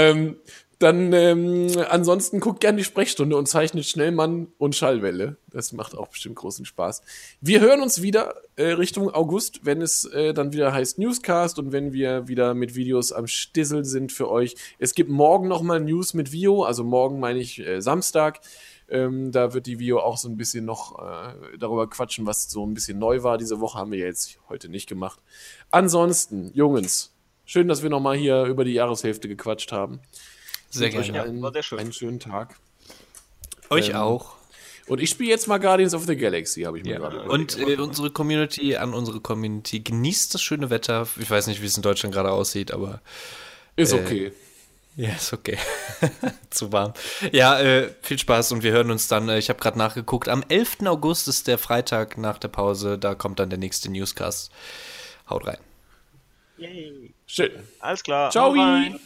Ansonsten guckt gern die Sprechstunde und zeichnet Schnellmann und Schallwelle. Das macht auch bestimmt großen Spaß. Wir hören uns wieder Richtung August, wenn es dann wieder heißt Newscast und wenn wir wieder mit Videos am Stissel sind für euch. Es gibt morgen nochmal News mit Vio, also morgen meine ich Samstag. Da wird die Vio auch so ein bisschen noch darüber quatschen, was so ein bisschen neu war. Diese Woche haben wir jetzt heute nicht gemacht. Ansonsten, Jungs, Schön, dass wir nochmal hier über die Jahreshälfte gequatscht haben. Sehr Euch gerne. war sehr schön. einen schönen Tag. Euch auch. Und ich spiele jetzt mal Guardians of the Galaxy, habe ich mir gerade überlegt. Und unsere Community, genießt das schöne Wetter. Ich weiß nicht, wie es in Deutschland gerade aussieht, aber Ist okay. ja, ist okay. Zu warm. Ja, viel Spaß und wir hören uns dann, ich habe gerade nachgeguckt, am 11. August ist der Freitag nach der Pause, da kommt dann der nächste Newscast. Haut rein. Yay. Schön. Alles klar. Ciao. Hau rein.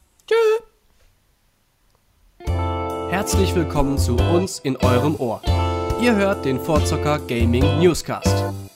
Herzlich willkommen zu uns in eurem Ohr. Ihr hört den Vorzocker Gaming Newscast.